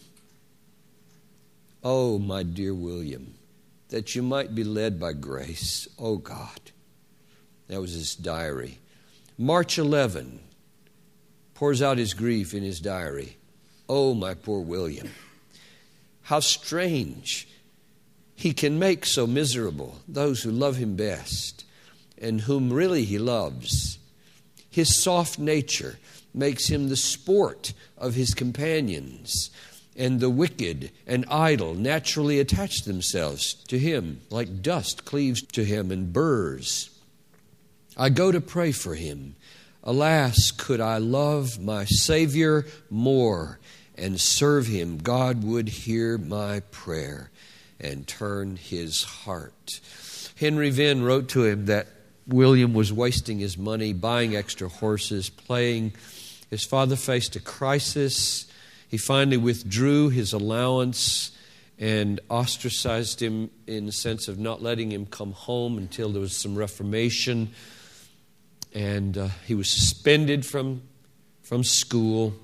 Oh, my dear William, that you might be led by grace. Oh, God. That was his diary. March 11, pours out his grief in his diary. Oh, my poor William. How strange. He can make so miserable those who love him best and whom really he loves. His soft nature makes him the sport of his companions, and the wicked and idle naturally attach themselves to him, like dust cleaves to him and burrs. I go to pray for him. Alas, could I love my Savior more and serve him, God would hear my prayer and turn his heart. Henry Venn wrote to him that William was wasting his money, buying extra horses, playing. His father faced a crisis. He finally withdrew his allowance and ostracized him in the sense of not letting him come home until there was some reformation. And he was suspended from school.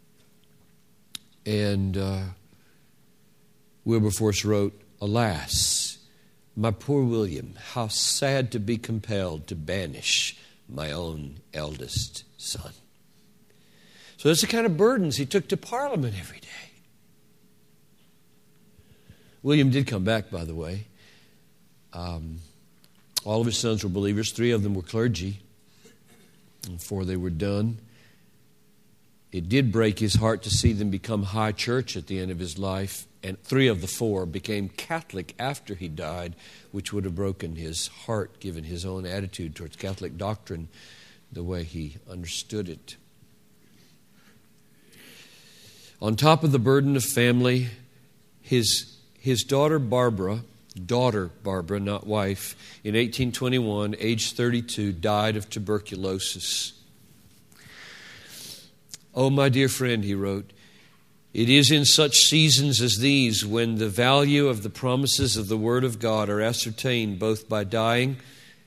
And Wilberforce wrote, alas, my poor William, how sad to be compelled to banish my own eldest son. So that's the kind of burdens he took to Parliament every day. William did come back, by the way. All of his sons were believers. 3 of them were clergy. And 4 they were done. It did break his heart to see them become high church at the end of his life. And 3 of the 4 became Catholic after he died, which would have broken his heart given his own attitude towards Catholic doctrine, the way he understood it. On top of the burden of family, his daughter Barbara, not wife, in 1821, age 32, died of tuberculosis. Oh, my dear friend, he wrote, it is in such seasons as these when the value of the promises of the Word of God are ascertained both by dying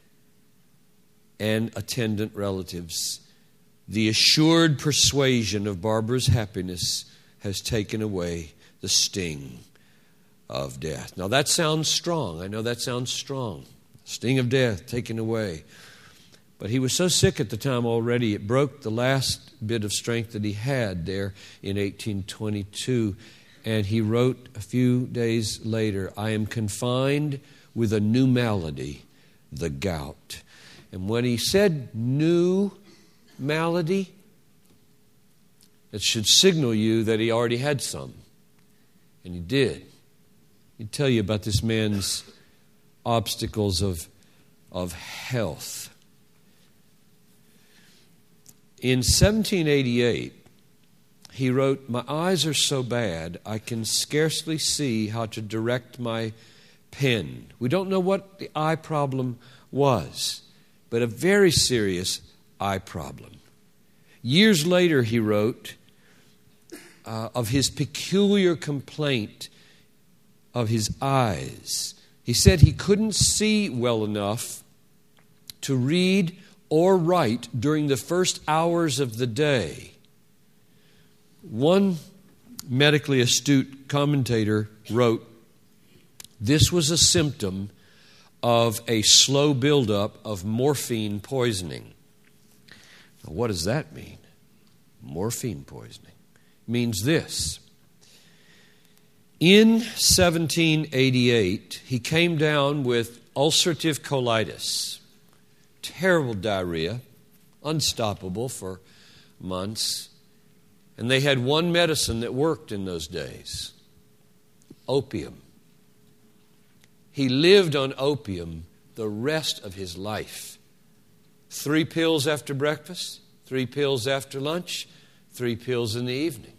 and attendant relatives. The assured persuasion of Barbara's happiness has taken away the sting of death. Now that sounds strong. I know that sounds strong. Sting of death taken away. But he was so sick at the time already, it broke the last bit of strength that he had there in 1822. And he wrote a few days later, I am confined with a new malady, the gout. And when he said new malady, it should signal you that he already had some. And he did. He'd tell you about this man's obstacles of health. In 1788, he wrote, my eyes are so bad, I can scarcely see how to direct my pen. We don't know what the eye problem was, but a very serious eye problem. Years later, he wrote of his peculiar complaint of his eyes. He said he couldn't see well enough to read or write during the first hours of the day. One medically astute commentator wrote, this was a symptom of a slow buildup of morphine poisoning. Now, what does that mean? Morphine poisoning means this. In 1788, he came down with ulcerative colitis, terrible diarrhea, unstoppable for months. And they had one medicine that worked in those days, opium. He lived on opium the rest of his life. 3 pills after breakfast, 3 pills after lunch, 3 pills in the evening.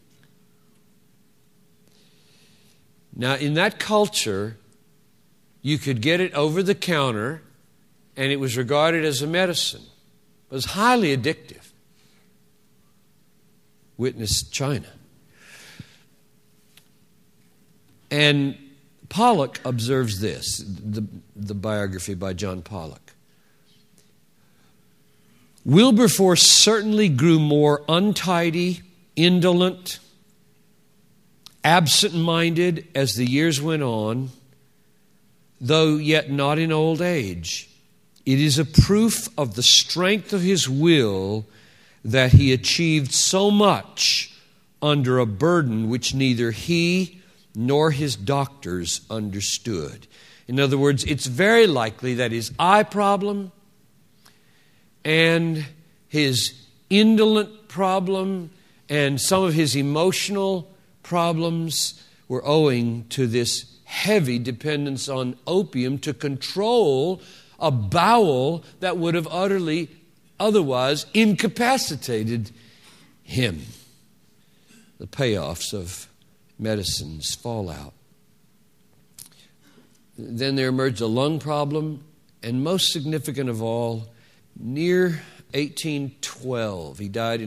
Now, in that culture, you could get it over the counter, and it was regarded as a medicine. It was highly addictive. Witness China. And Pollock observes this, the biography by John Pollock. Wilberforce certainly grew more untidy, indolent, absent-minded as the years went on, though yet not in old age. It is a proof of the strength of his will that he achieved so much under a burden which neither he nor his doctors understood. In other words, it's very likely that his eye problem and his indolent problem and some of his emotional problems were owing to this heavy dependence on opium to control a bowel that would have utterly otherwise incapacitated him. The payoffs of medicine's fallout. Then there emerged a lung problem, and most significant of all, near 1812, he died in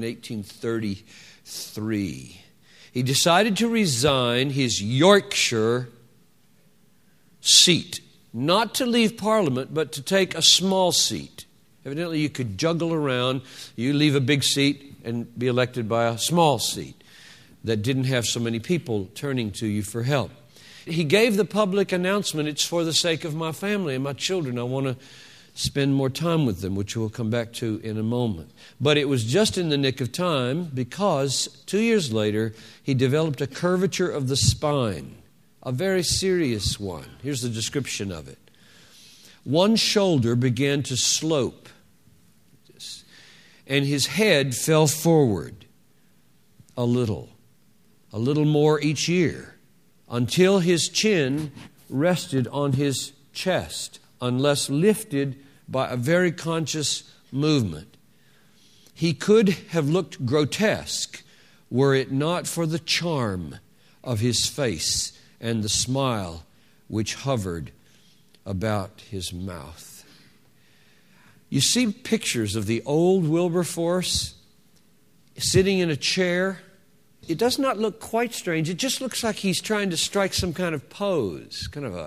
1833. He decided to resign his Yorkshire seat, not to leave Parliament, but to take a small seat. Evidently, you could juggle around. You leave a big seat and be elected by a small seat that didn't have so many people turning to you for help. He gave the public announcement, it's for the sake of my family and my children. I want to spend more time with them, which we'll come back to in a moment. But it was just in the nick of time because 2 years later, he developed a curvature of the spine, a very serious one. Here's the description of it. One shoulder began to slope, and his head fell forward a little more each year, until his chin rested on his chest, unless lifted by a very conscious movement. He could have looked grotesque were it not for the charm of his face and the smile which hovered about his mouth. You see pictures of the old Wilberforce sitting in a chair. It does not look quite strange. It just looks like he's trying to strike some kind of pose, kind of a,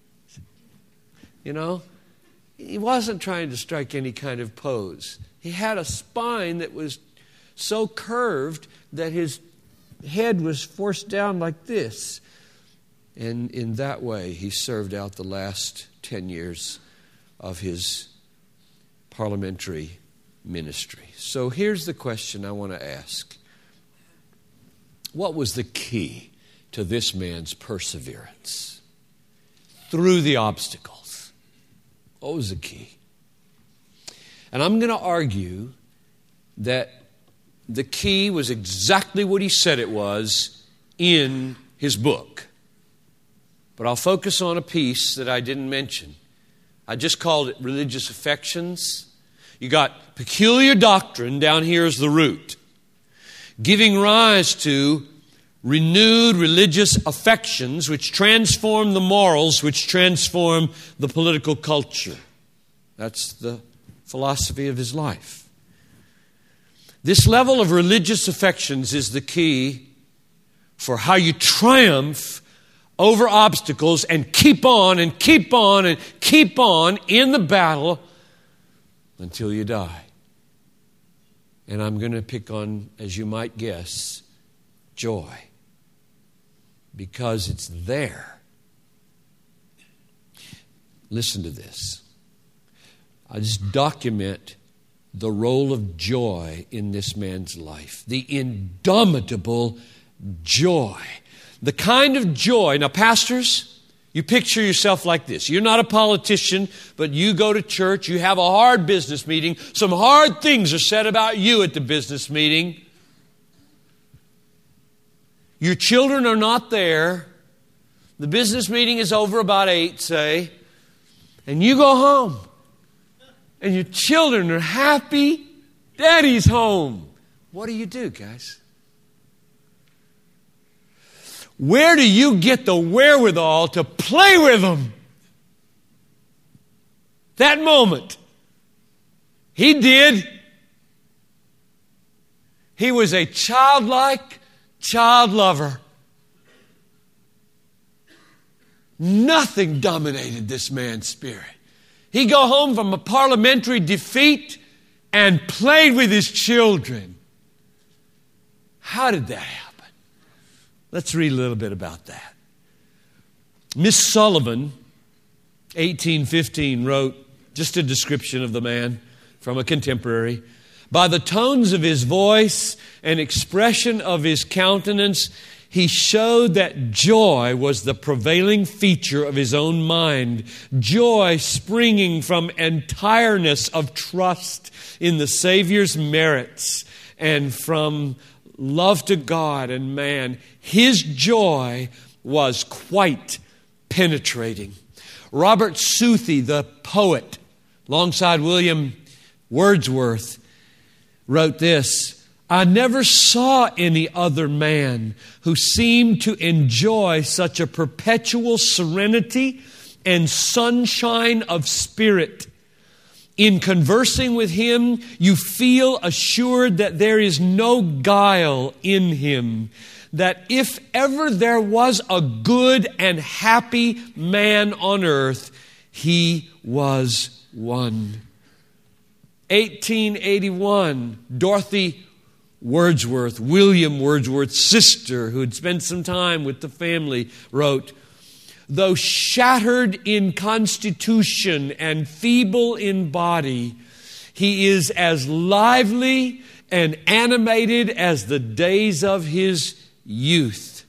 he wasn't trying to strike any kind of pose. He had a spine that was so curved that his head was forced down like this. And in that way, he served out the last 10 years of his parliamentary ministry. So here's the question I want to ask. What was the key to this man's perseverance through the obstacles? What was the key? And I'm going to argue that the key was exactly what he said it was in his book. But I'll focus on a piece that I didn't mention. I just called it religious affections. You got peculiar doctrine down here as the root, giving rise to renewed religious affections which transform the morals, which transform the political culture. That's the philosophy of his life. This level of religious affections is the key for how you triumph over obstacles and keep on and keep on and keep on in the battle until you die. And I'm going to pick on, as you might guess, joy. Because it's there. Listen to this. I just document the role of joy in this man's life. The indomitable joy. The kind of joy. Now, pastors, you picture yourself like this. You're not a politician, but you go to church. You have a hard business meeting. Some hard things are said about you at the business meeting. Your children are not there. The business meeting is over about 8, say. And you go home. And your children are happy. Daddy's home. What do you do, guys? Where do you get the wherewithal to play with them? That moment. He did. He was a childlike child lover. Nothing dominated this man's spirit. He'd go home from a parliamentary defeat and played with his children. How did that happen? Let's read a little bit about that. Miss Sullivan, 1815, wrote just a description of the man from a contemporary. By the tones of his voice and expression of his countenance, he showed that joy was the prevailing feature of his own mind. Joy springing from entireness of trust in the Savior's merits and from love to God and man. His joy was quite penetrating. Robert Southey, the poet, alongside William Wordsworth, wrote this: I never saw any other man who seemed to enjoy such a perpetual serenity and sunshine of spirit. In conversing with him, you feel assured that there is no guile in him, that if ever there was a good and happy man on earth, he was one. 1881, Dorothy Wordsworth, William Wordsworth's sister, who had spent some time with the family, wrote, though shattered in constitution and feeble in body, he is as lively and animated as the days of his youth.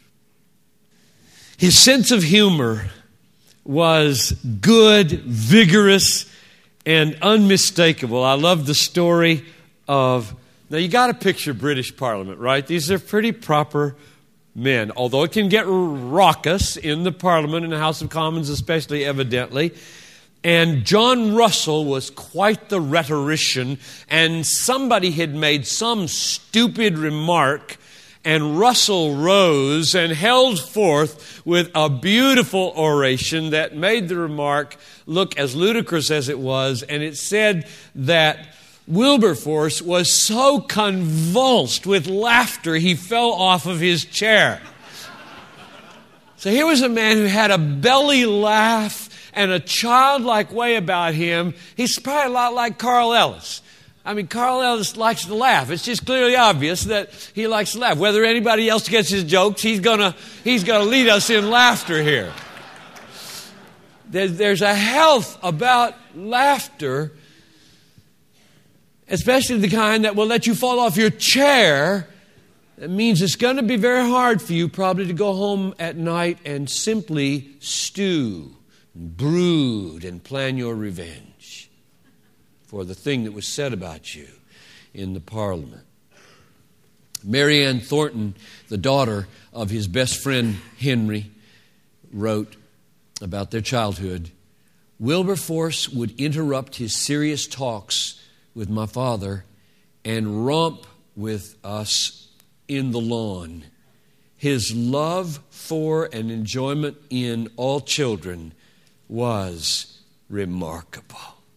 His sense of humor was good, vigorous, and unmistakable. I love the story of... Now, you got to picture British Parliament, right? These are pretty proper men, although it can get raucous in the Parliament, in the House of Commons especially, evidently. And John Russell was quite the rhetorician, and somebody had made some stupid remark, and Russell rose and held forth with a beautiful oration that made the remark look as ludicrous as it was, and it said that Wilberforce was so convulsed with laughter he fell off of his chair. So here was a man who had a belly laugh and a childlike way about him. He's probably a lot like Carl Ellis. I mean, Carl Ellis likes to laugh. It's just clearly obvious that he likes to laugh. Whether anybody else gets his jokes, he's gonna lead us in laughter here. There's a health about laughter, especially the kind that will let you fall off your chair. It means it's going to be very hard for you probably to go home at night and simply stew, and brood, and plan your revenge for the thing that was said about you in the Parliament. Mary Ann Thornton, the daughter of his best friend Henry, wrote about their childhood. Wilberforce would interrupt his serious talks with my father and romp with us in the lawn. His love for and enjoyment in all children was remarkable.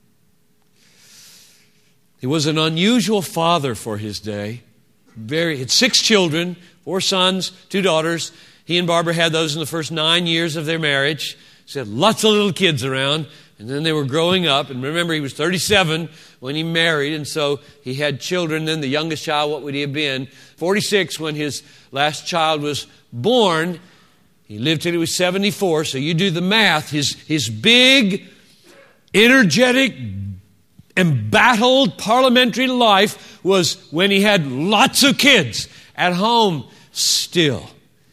He was an unusual father for his day. He had 6 children, 4 sons, 2 daughters. He and Barbara had those in the first 9 years of their marriage. He had lots of little kids around. And then they were growing up. And remember, he was 37 when he married. And so he had children. Then the youngest child, what would he have been? 46 when his last child was born. He lived till he was 74. So you do the math. His big, energetic, embattled parliamentary life was when he had lots of kids at home still.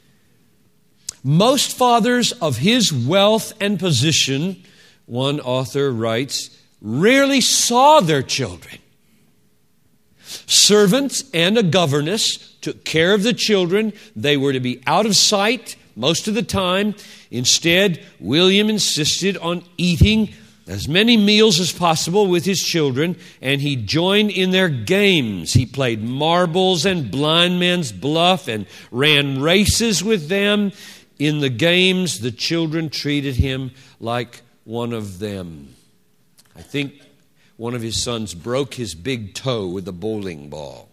Most fathers of his wealth and position, one author writes, rarely saw their children. Servants and a governess took care of the children. They were to be out of sight most of the time. Instead, William insisted on eating as many meals as possible with his children, and he joined in their games. He played marbles and blind man's bluff and ran races with them. In the games, the children treated him like one of them. I think one of his sons broke his big toe with a bowling ball.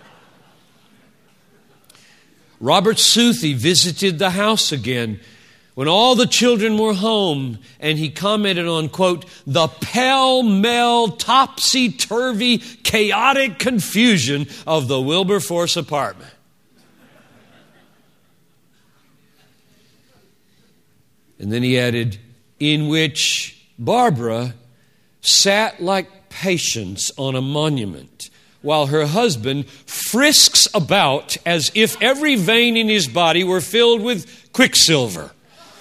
Robert Southey visited the house again when all the children were home, and he commented on, quote, the pell-mell, topsy-turvy, chaotic confusion of the Wilberforce apartment. And then he added, in which Barbara sat like Patience on a monument, while her husband frisks about as if every vein in his body were filled with quicksilver.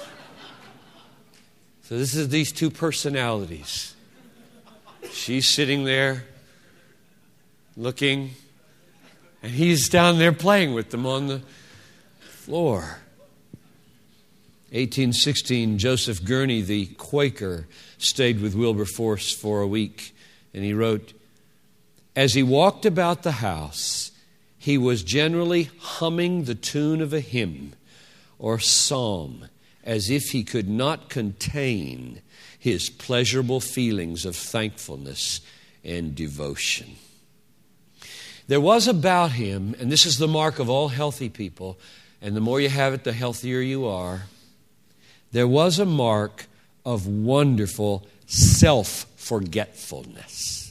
So this is these two personalities. She's sitting there looking, and he's down there playing with them on the floor. 1816, Joseph Gurney, the Quaker, stayed with Wilberforce for a week, and he wrote, as he walked about the house, he was generally humming the tune of a hymn or psalm, as if he could not contain his pleasurable feelings of thankfulness and devotion. There was about him, and this is the mark of all healthy people, and the more you have it, the healthier you are. There was a mark of wonderful self-forgetfulness,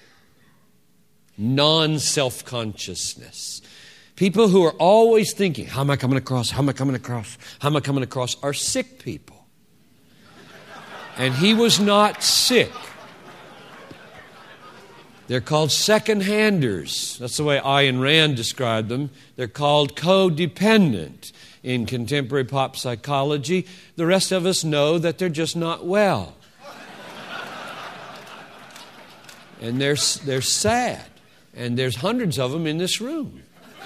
non-self-consciousness. People who are always thinking, how am I coming across? How am I coming across? How am I coming across? Are sick people. And he was not sick. They're called second-handers. That's the way Ayn Rand described them. They're called codependent in contemporary pop psychology. The rest of us know that they're just not well. And they're sad. And there's hundreds of them in this room.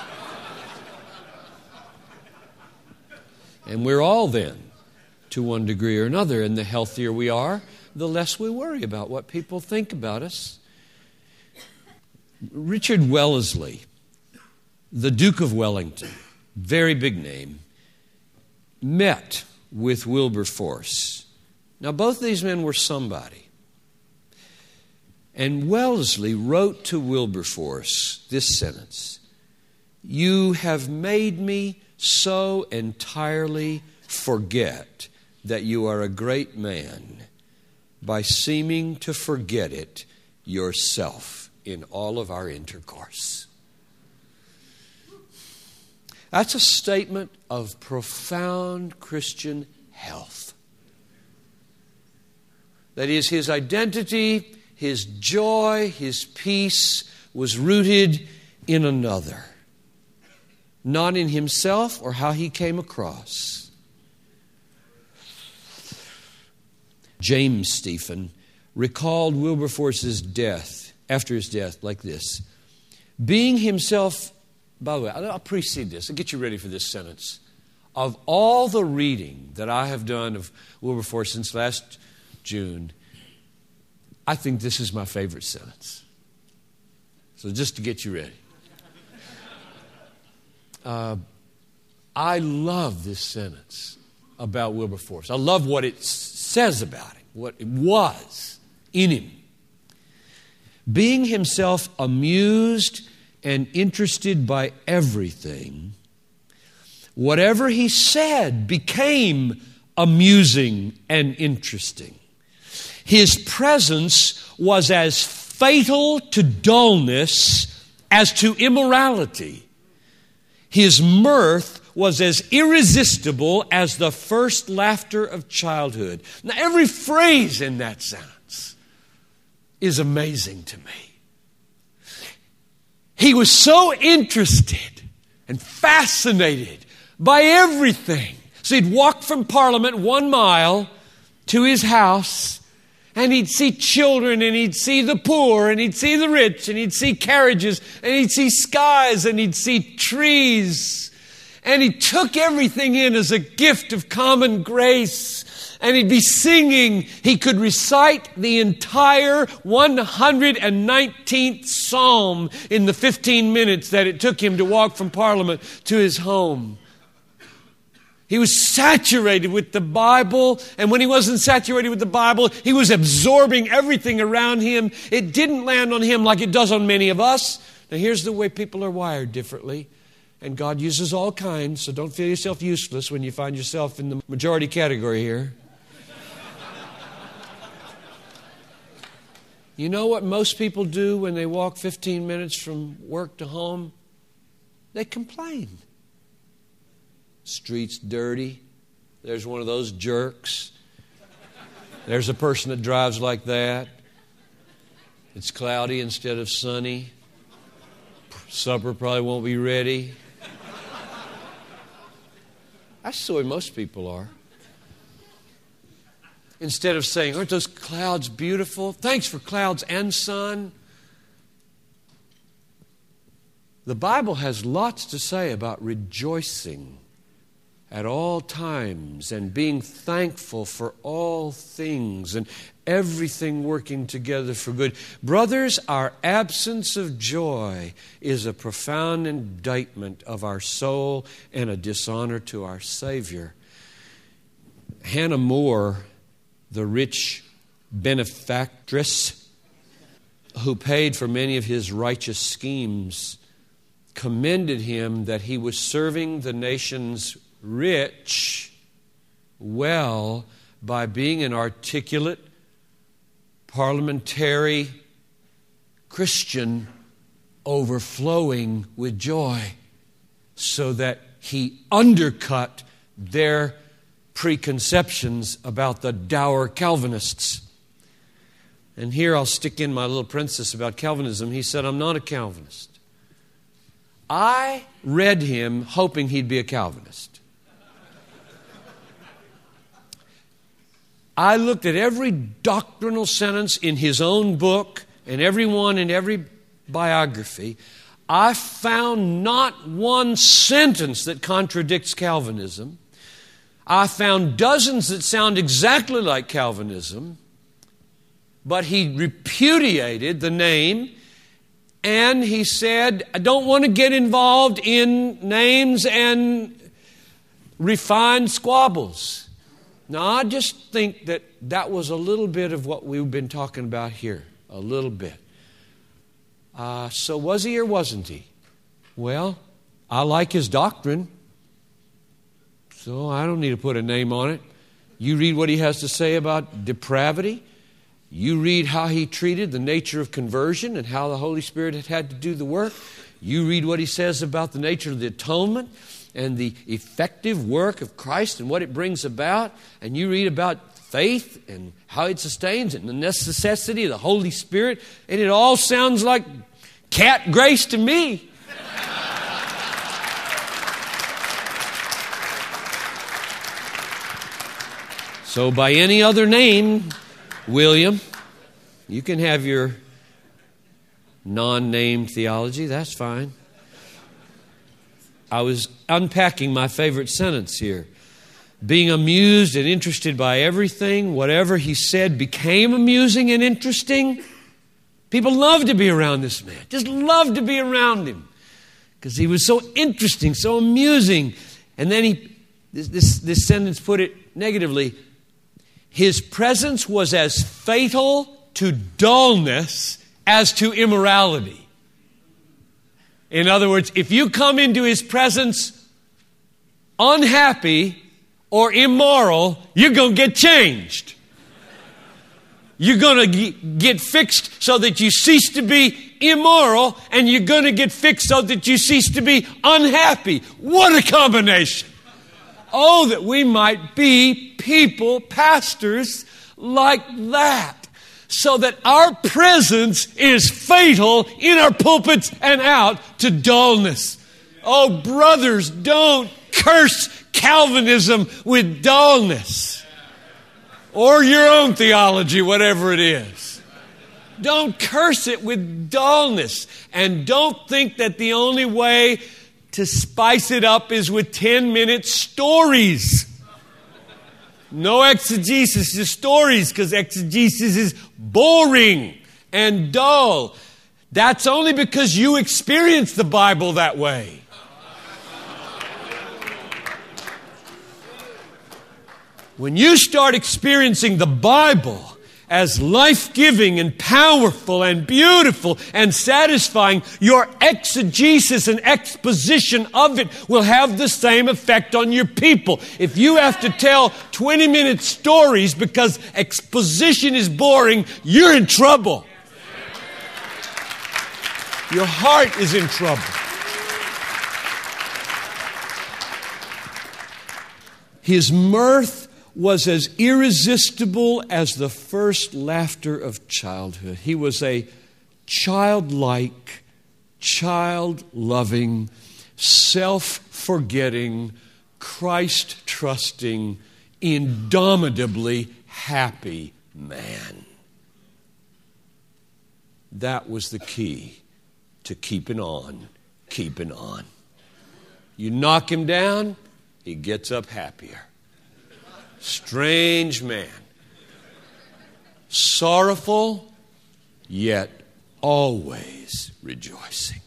And we're all then, to one degree or another. And the healthier we are, the less we worry about what people think about us. Richard Wellesley, the Duke of Wellington, very big name, met with Wilberforce. Now, both these men were somebody. And Wellesley wrote to Wilberforce this sentence, "You have made me so entirely forget that you are a great man by seeming to forget it yourself in all of our intercourse." That's a statement of profound Christian health. That is, his identity, his joy, his peace was rooted in another, not in himself or how he came across. James Stephen recalled Wilberforce's death, after his death, like this. Being himself, by the way, I'll precede this. I'll get you ready for this sentence. Of all the reading that I have done of Wilberforce since last June, I think this is my favorite sentence. So just to get you ready. I love this sentence about Wilberforce. I love what it says about him, what it was in him. Being himself amused and interested by everything, whatever he said became amusing and interesting. His presence was as fatal to dullness as to immorality. His mirth was as irresistible as the first laughter of childhood. Now, every phrase in that sentence is amazing to me. He was so interested and fascinated by everything. So he'd walk from Parliament 1 mile to his house, and he'd see children, and he'd see the poor, and he'd see the rich, and he'd see carriages, and he'd see skies, and he'd see trees. And he took everything in as a gift of common grace. And he'd be singing. He could recite the entire 119th Psalm in the 15 minutes that it took him to walk from Parliament to his home. He was saturated with the Bible, and when he wasn't saturated with the Bible, he was absorbing everything around him. It didn't land on him like it does on many of us. Now, here's the way people are wired differently. And God uses all kinds, so don't feel yourself useless when you find yourself in the majority category here. You know what most people do when they walk 15 minutes from work to home? They complain. Street's dirty. There's one of those jerks. There's a person that drives like that. It's cloudy instead of sunny. Supper probably won't be ready. That's the way most people are. Instead of saying, aren't those clouds beautiful? Thanks for clouds and sun. The Bible has lots to say about rejoicing at all times and being thankful for all things and everything working together for good. Brothers, our absence of joy is a profound indictment of our soul and a dishonor to our Savior. Hannah More, the rich benefactress who paid for many of his righteous schemes, commended him that he was serving the nation's rich well by being an articulate, parliamentary Christian overflowing with joy, so that he undercut their preconceptions about the dour Calvinists. And here I'll stick in my little parenthesis about Calvinism. He said, I'm not a Calvinist. I read him hoping he'd be a Calvinist. I looked at every doctrinal sentence in his own book and every one in every biography. I found not one sentence that contradicts Calvinism. I found dozens that sound exactly like Calvinism, but he repudiated the name, and he said, I don't want to get involved in names and refined squabbles. Now, I just think that that was a little bit of what we've been talking about here, a little bit. So was he or wasn't he? Well, I like his doctrine, so I don't need to put a name on it. You read what he has to say about depravity. You read how he treated the nature of conversion and how the Holy Spirit had to do the work. You read what he says about the nature of the atonement and the effective work of Christ and what it brings about. And you read about faith and how it sustains and the necessity of the Holy Spirit. And it all sounds like cat grace to me. So by any other name, William, you can have your non-named theology. That's fine. I was unpacking my favorite sentence here. Being amused and interested by everything, whatever he said became amusing and interesting. People loved to be around this man. Just loved to be around him. Because he was so interesting, so amusing. And then this sentence put it negatively. His presence was as fatal to dullness as to immorality. In other words, if you come into his presence unhappy or immoral, you're going to get changed. You're going to get fixed so that you cease to be immoral, and you're going to get fixed so that you cease to be unhappy. What a combination. Oh, that we might be people, pastors like that, so that our presence is fatal in our pulpits and out to dullness. Oh, brothers, don't curse Calvinism with dullness or your own theology, whatever it is. Don't curse it with dullness, and don't think that the only way to spice it up is with 10-minute stories. No exegesis, just stories, because exegesis is boring and dull. That's only because you experience the Bible that way. When you start experiencing the Bible as life-giving and powerful and beautiful and satisfying, your exegesis and exposition of it will have the same effect on your people. If you have to tell 20-minute stories because exposition is boring, you're in trouble. Your heart is in trouble. His mirth was as irresistible as the first laughter of childhood. He was a childlike, child-loving, self-forgetting, Christ-trusting, indomitably happy man. That was the key to keeping on, keeping on. You knock him down, he gets up happier. Strange man. Sorrowful, yet always rejoicing.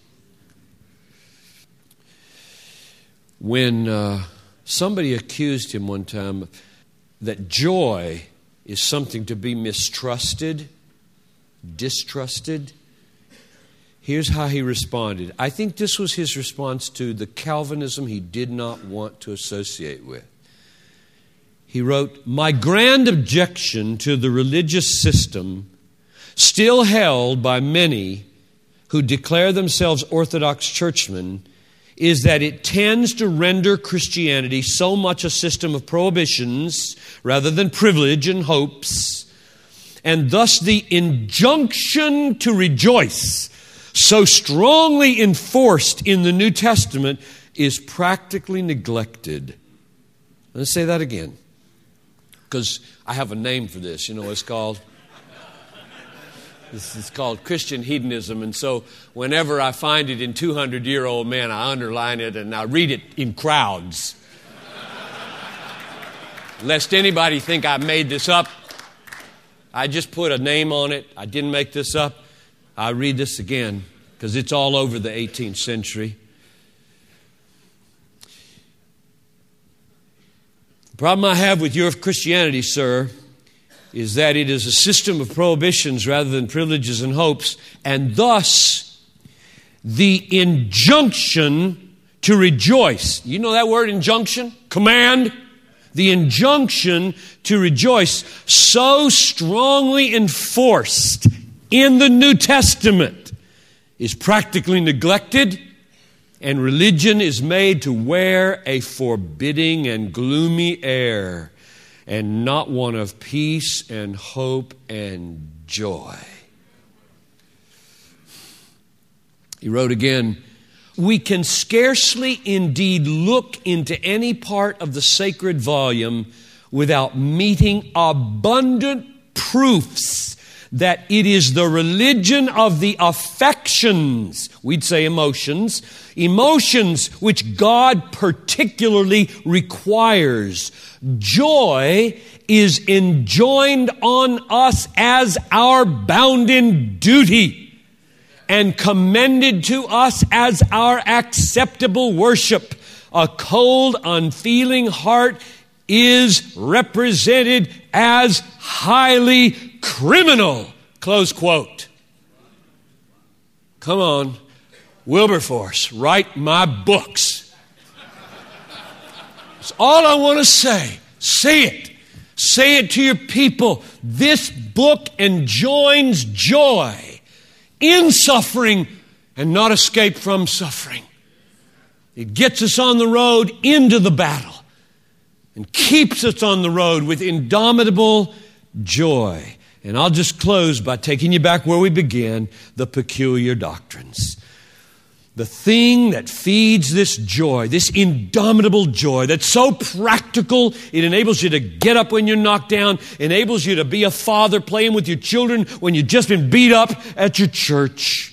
When somebody accused him one time that joy is something to be mistrusted, distrusted, here's how he responded. I think this was his response to the Calvinism he did not want to associate with. He wrote, "My grand objection to the religious system still held by many who declare themselves Orthodox churchmen is that it tends to render Christianity so much a system of prohibitions rather than privilege and hopes, and thus the injunction to rejoice, so strongly enforced in the New Testament, is practically neglected." Let's say that again, because I have a name for this. You know what it's called? This is called Christian hedonism, and so whenever I find it in 200-year-old men, I underline it and I read it in crowds. Lest anybody think I made this up. I just put a name on it. I didn't make this up. I read this again because it's all over the 18th century. The problem I have with your Christianity, sir, is that it is a system of prohibitions rather than privileges and hopes, and thus the injunction to rejoice. You know that word, injunction? Command. The injunction to rejoice, so strongly enforced in the New Testament, is practically neglected, and religion is made to wear a forbidding and gloomy air, and not one of peace and hope and joy. He wrote again, "We can scarcely indeed look into any part of the sacred volume without meeting abundant proofs that it is the religion of the affections," we'd say emotions which God particularly requires. Joy is enjoined on us as our bounden duty and commended to us as our acceptable worship. A cold, unfeeling heart is represented as highly criminal. Close quote. Come on, Wilberforce, write my books. That's all I want to say. Say it. Say it to your people. This book enjoins joy in suffering and not escape from suffering. It gets us on the road into the battle and keeps us on the road with indomitable joy. And I'll just close by taking you back where we began, the peculiar doctrines. The thing that feeds this joy, this indomitable joy that's so practical, it enables you to get up when you're knocked down, enables you to be a father playing with your children when you've just been beat up at your church.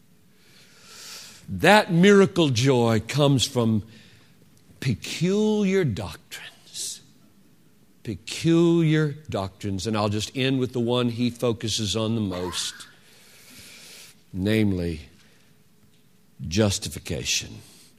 That miracle joy comes from peculiar doctrines. Peculiar doctrines. And I'll just end with the one he focuses on the most, namely, justification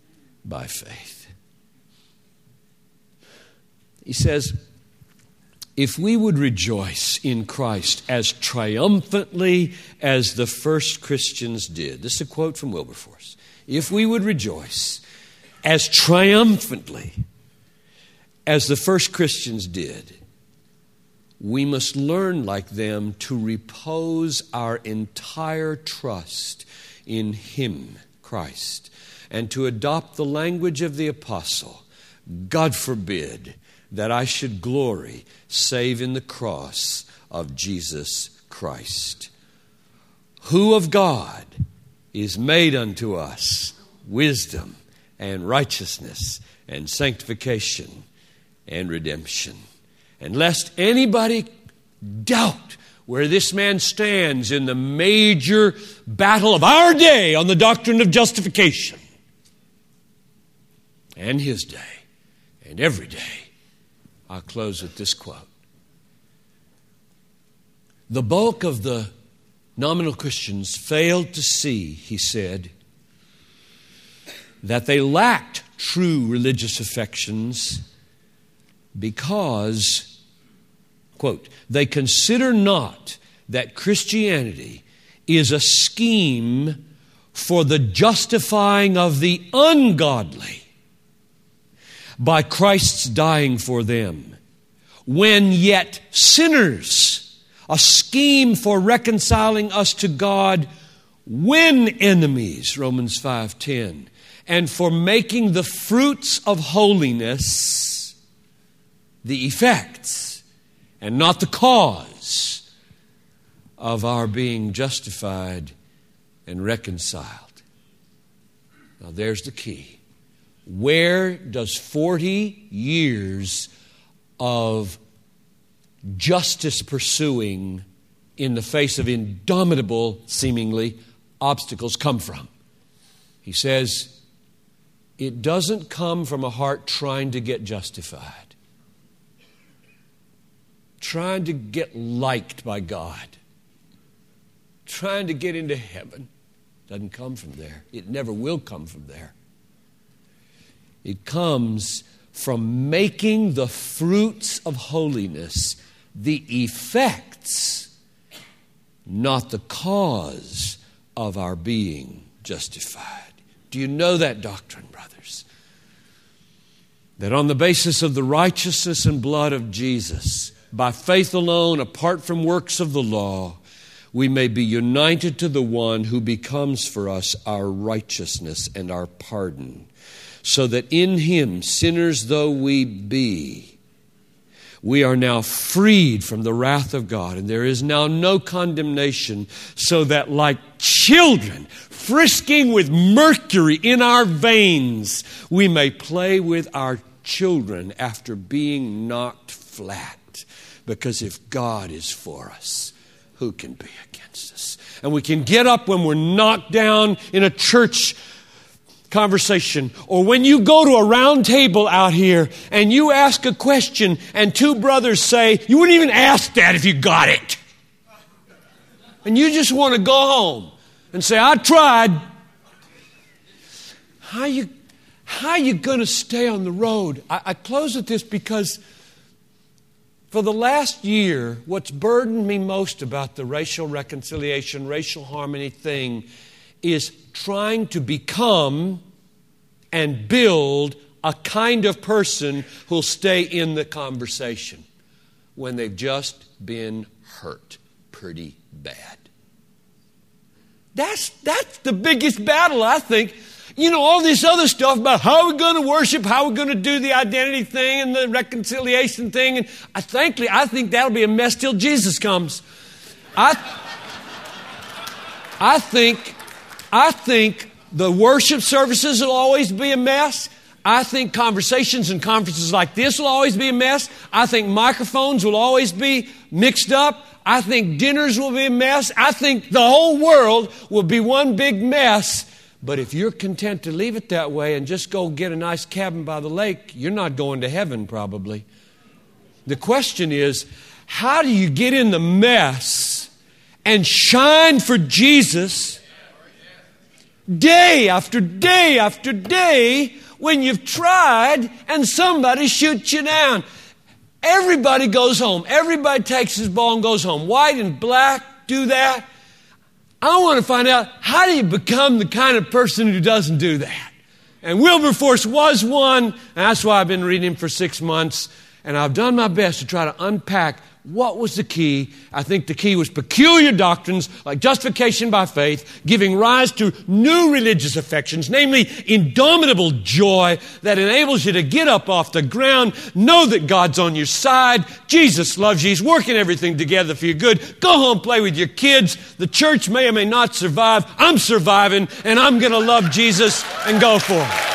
by faith. He says, if we would rejoice in Christ as triumphantly as the first Christians did. This is a quote from Wilberforce. If we would rejoice as triumphantly as the first Christians did, we must learn like them to repose our entire trust in Him, Christ, and to adopt the language of the apostle. God forbid that I should glory save in the cross of Jesus Christ, who of God is made unto us wisdom and righteousness and sanctification and redemption. And lest anybody doubt where this man stands in the major battle of our day on the doctrine of justification, and his day, and every day, I'll close with this quote. The bulk of the nominal Christians failed to see, he said, that they lacked true religious affections because, quote, they consider not that Christianity is a scheme for the justifying of the ungodly by Christ's dying for them, when yet sinners, a scheme for reconciling us to God when enemies, Romans 5:10, and for making the fruits of holiness the effects and not the cause of our being justified and reconciled. Now there's the key. Where does 40 years of justice pursuing in the face of indomitable, seemingly, obstacles come from? He says, it doesn't come from a heart trying to get justified, trying to get liked by God, trying to get into heaven. Doesn't come from there. It never will come from there. It comes from making the fruits of holiness the effects, not the cause of our being justified. Do you know that doctrine, brothers? That on the basis of the righteousness and blood of Jesus, by faith alone, apart from works of the law, we may be united to the one who becomes for us our righteousness and our pardon, so that in Him, sinners though we be, we are now freed from the wrath of God, and there is now no condemnation, so that like children frisking with mercury in our veins, we may play with our children after being knocked flat. Because if God is for us, who can be against us? And we can get up when we're knocked down in a church conversation, or when you go to a round table out here and you ask a question and two brothers say, you wouldn't even ask that if you got it. And you just want to go home and say, I tried. How you going to stay on the road? I close with this because for the last year, what's burdened me most about the racial reconciliation, racial harmony thing is trying to become and build a kind of person who'll stay in the conversation when they've just been hurt pretty bad. That's the biggest battle, I think. You know, all this other stuff about how we're going to worship, how we're going to do the identity thing and the reconciliation thing. And I think that'll be a mess till Jesus comes. I think the worship services will always be a mess. I think conversations and conferences like this will always be a mess. I think microphones will always be mixed up. I think dinners will be a mess. I think the whole world will be one big mess. But if you're content to leave it that way and just go get a nice cabin by the lake, you're not going to heaven probably. The question is, how do you get in the mess and shine for Jesus day after day after day when you've tried and somebody shoots you down? Everybody goes home. Everybody takes his ball and goes home. White and black do that. I want to find out, how do you become the kind of person who doesn't do that? And Wilberforce was one, and that's why I've been reading him for 6 months, and I've done my best to try to unpack what was the key. I think the key was peculiar doctrines like justification by faith, giving rise to new religious affections, namely indomitable joy that enables you to get up off the ground, know that God's on your side, Jesus loves you, He's working everything together for your good. Go home, play with your kids. The church may or may not survive. I'm surviving, and I'm going to love Jesus and go for it.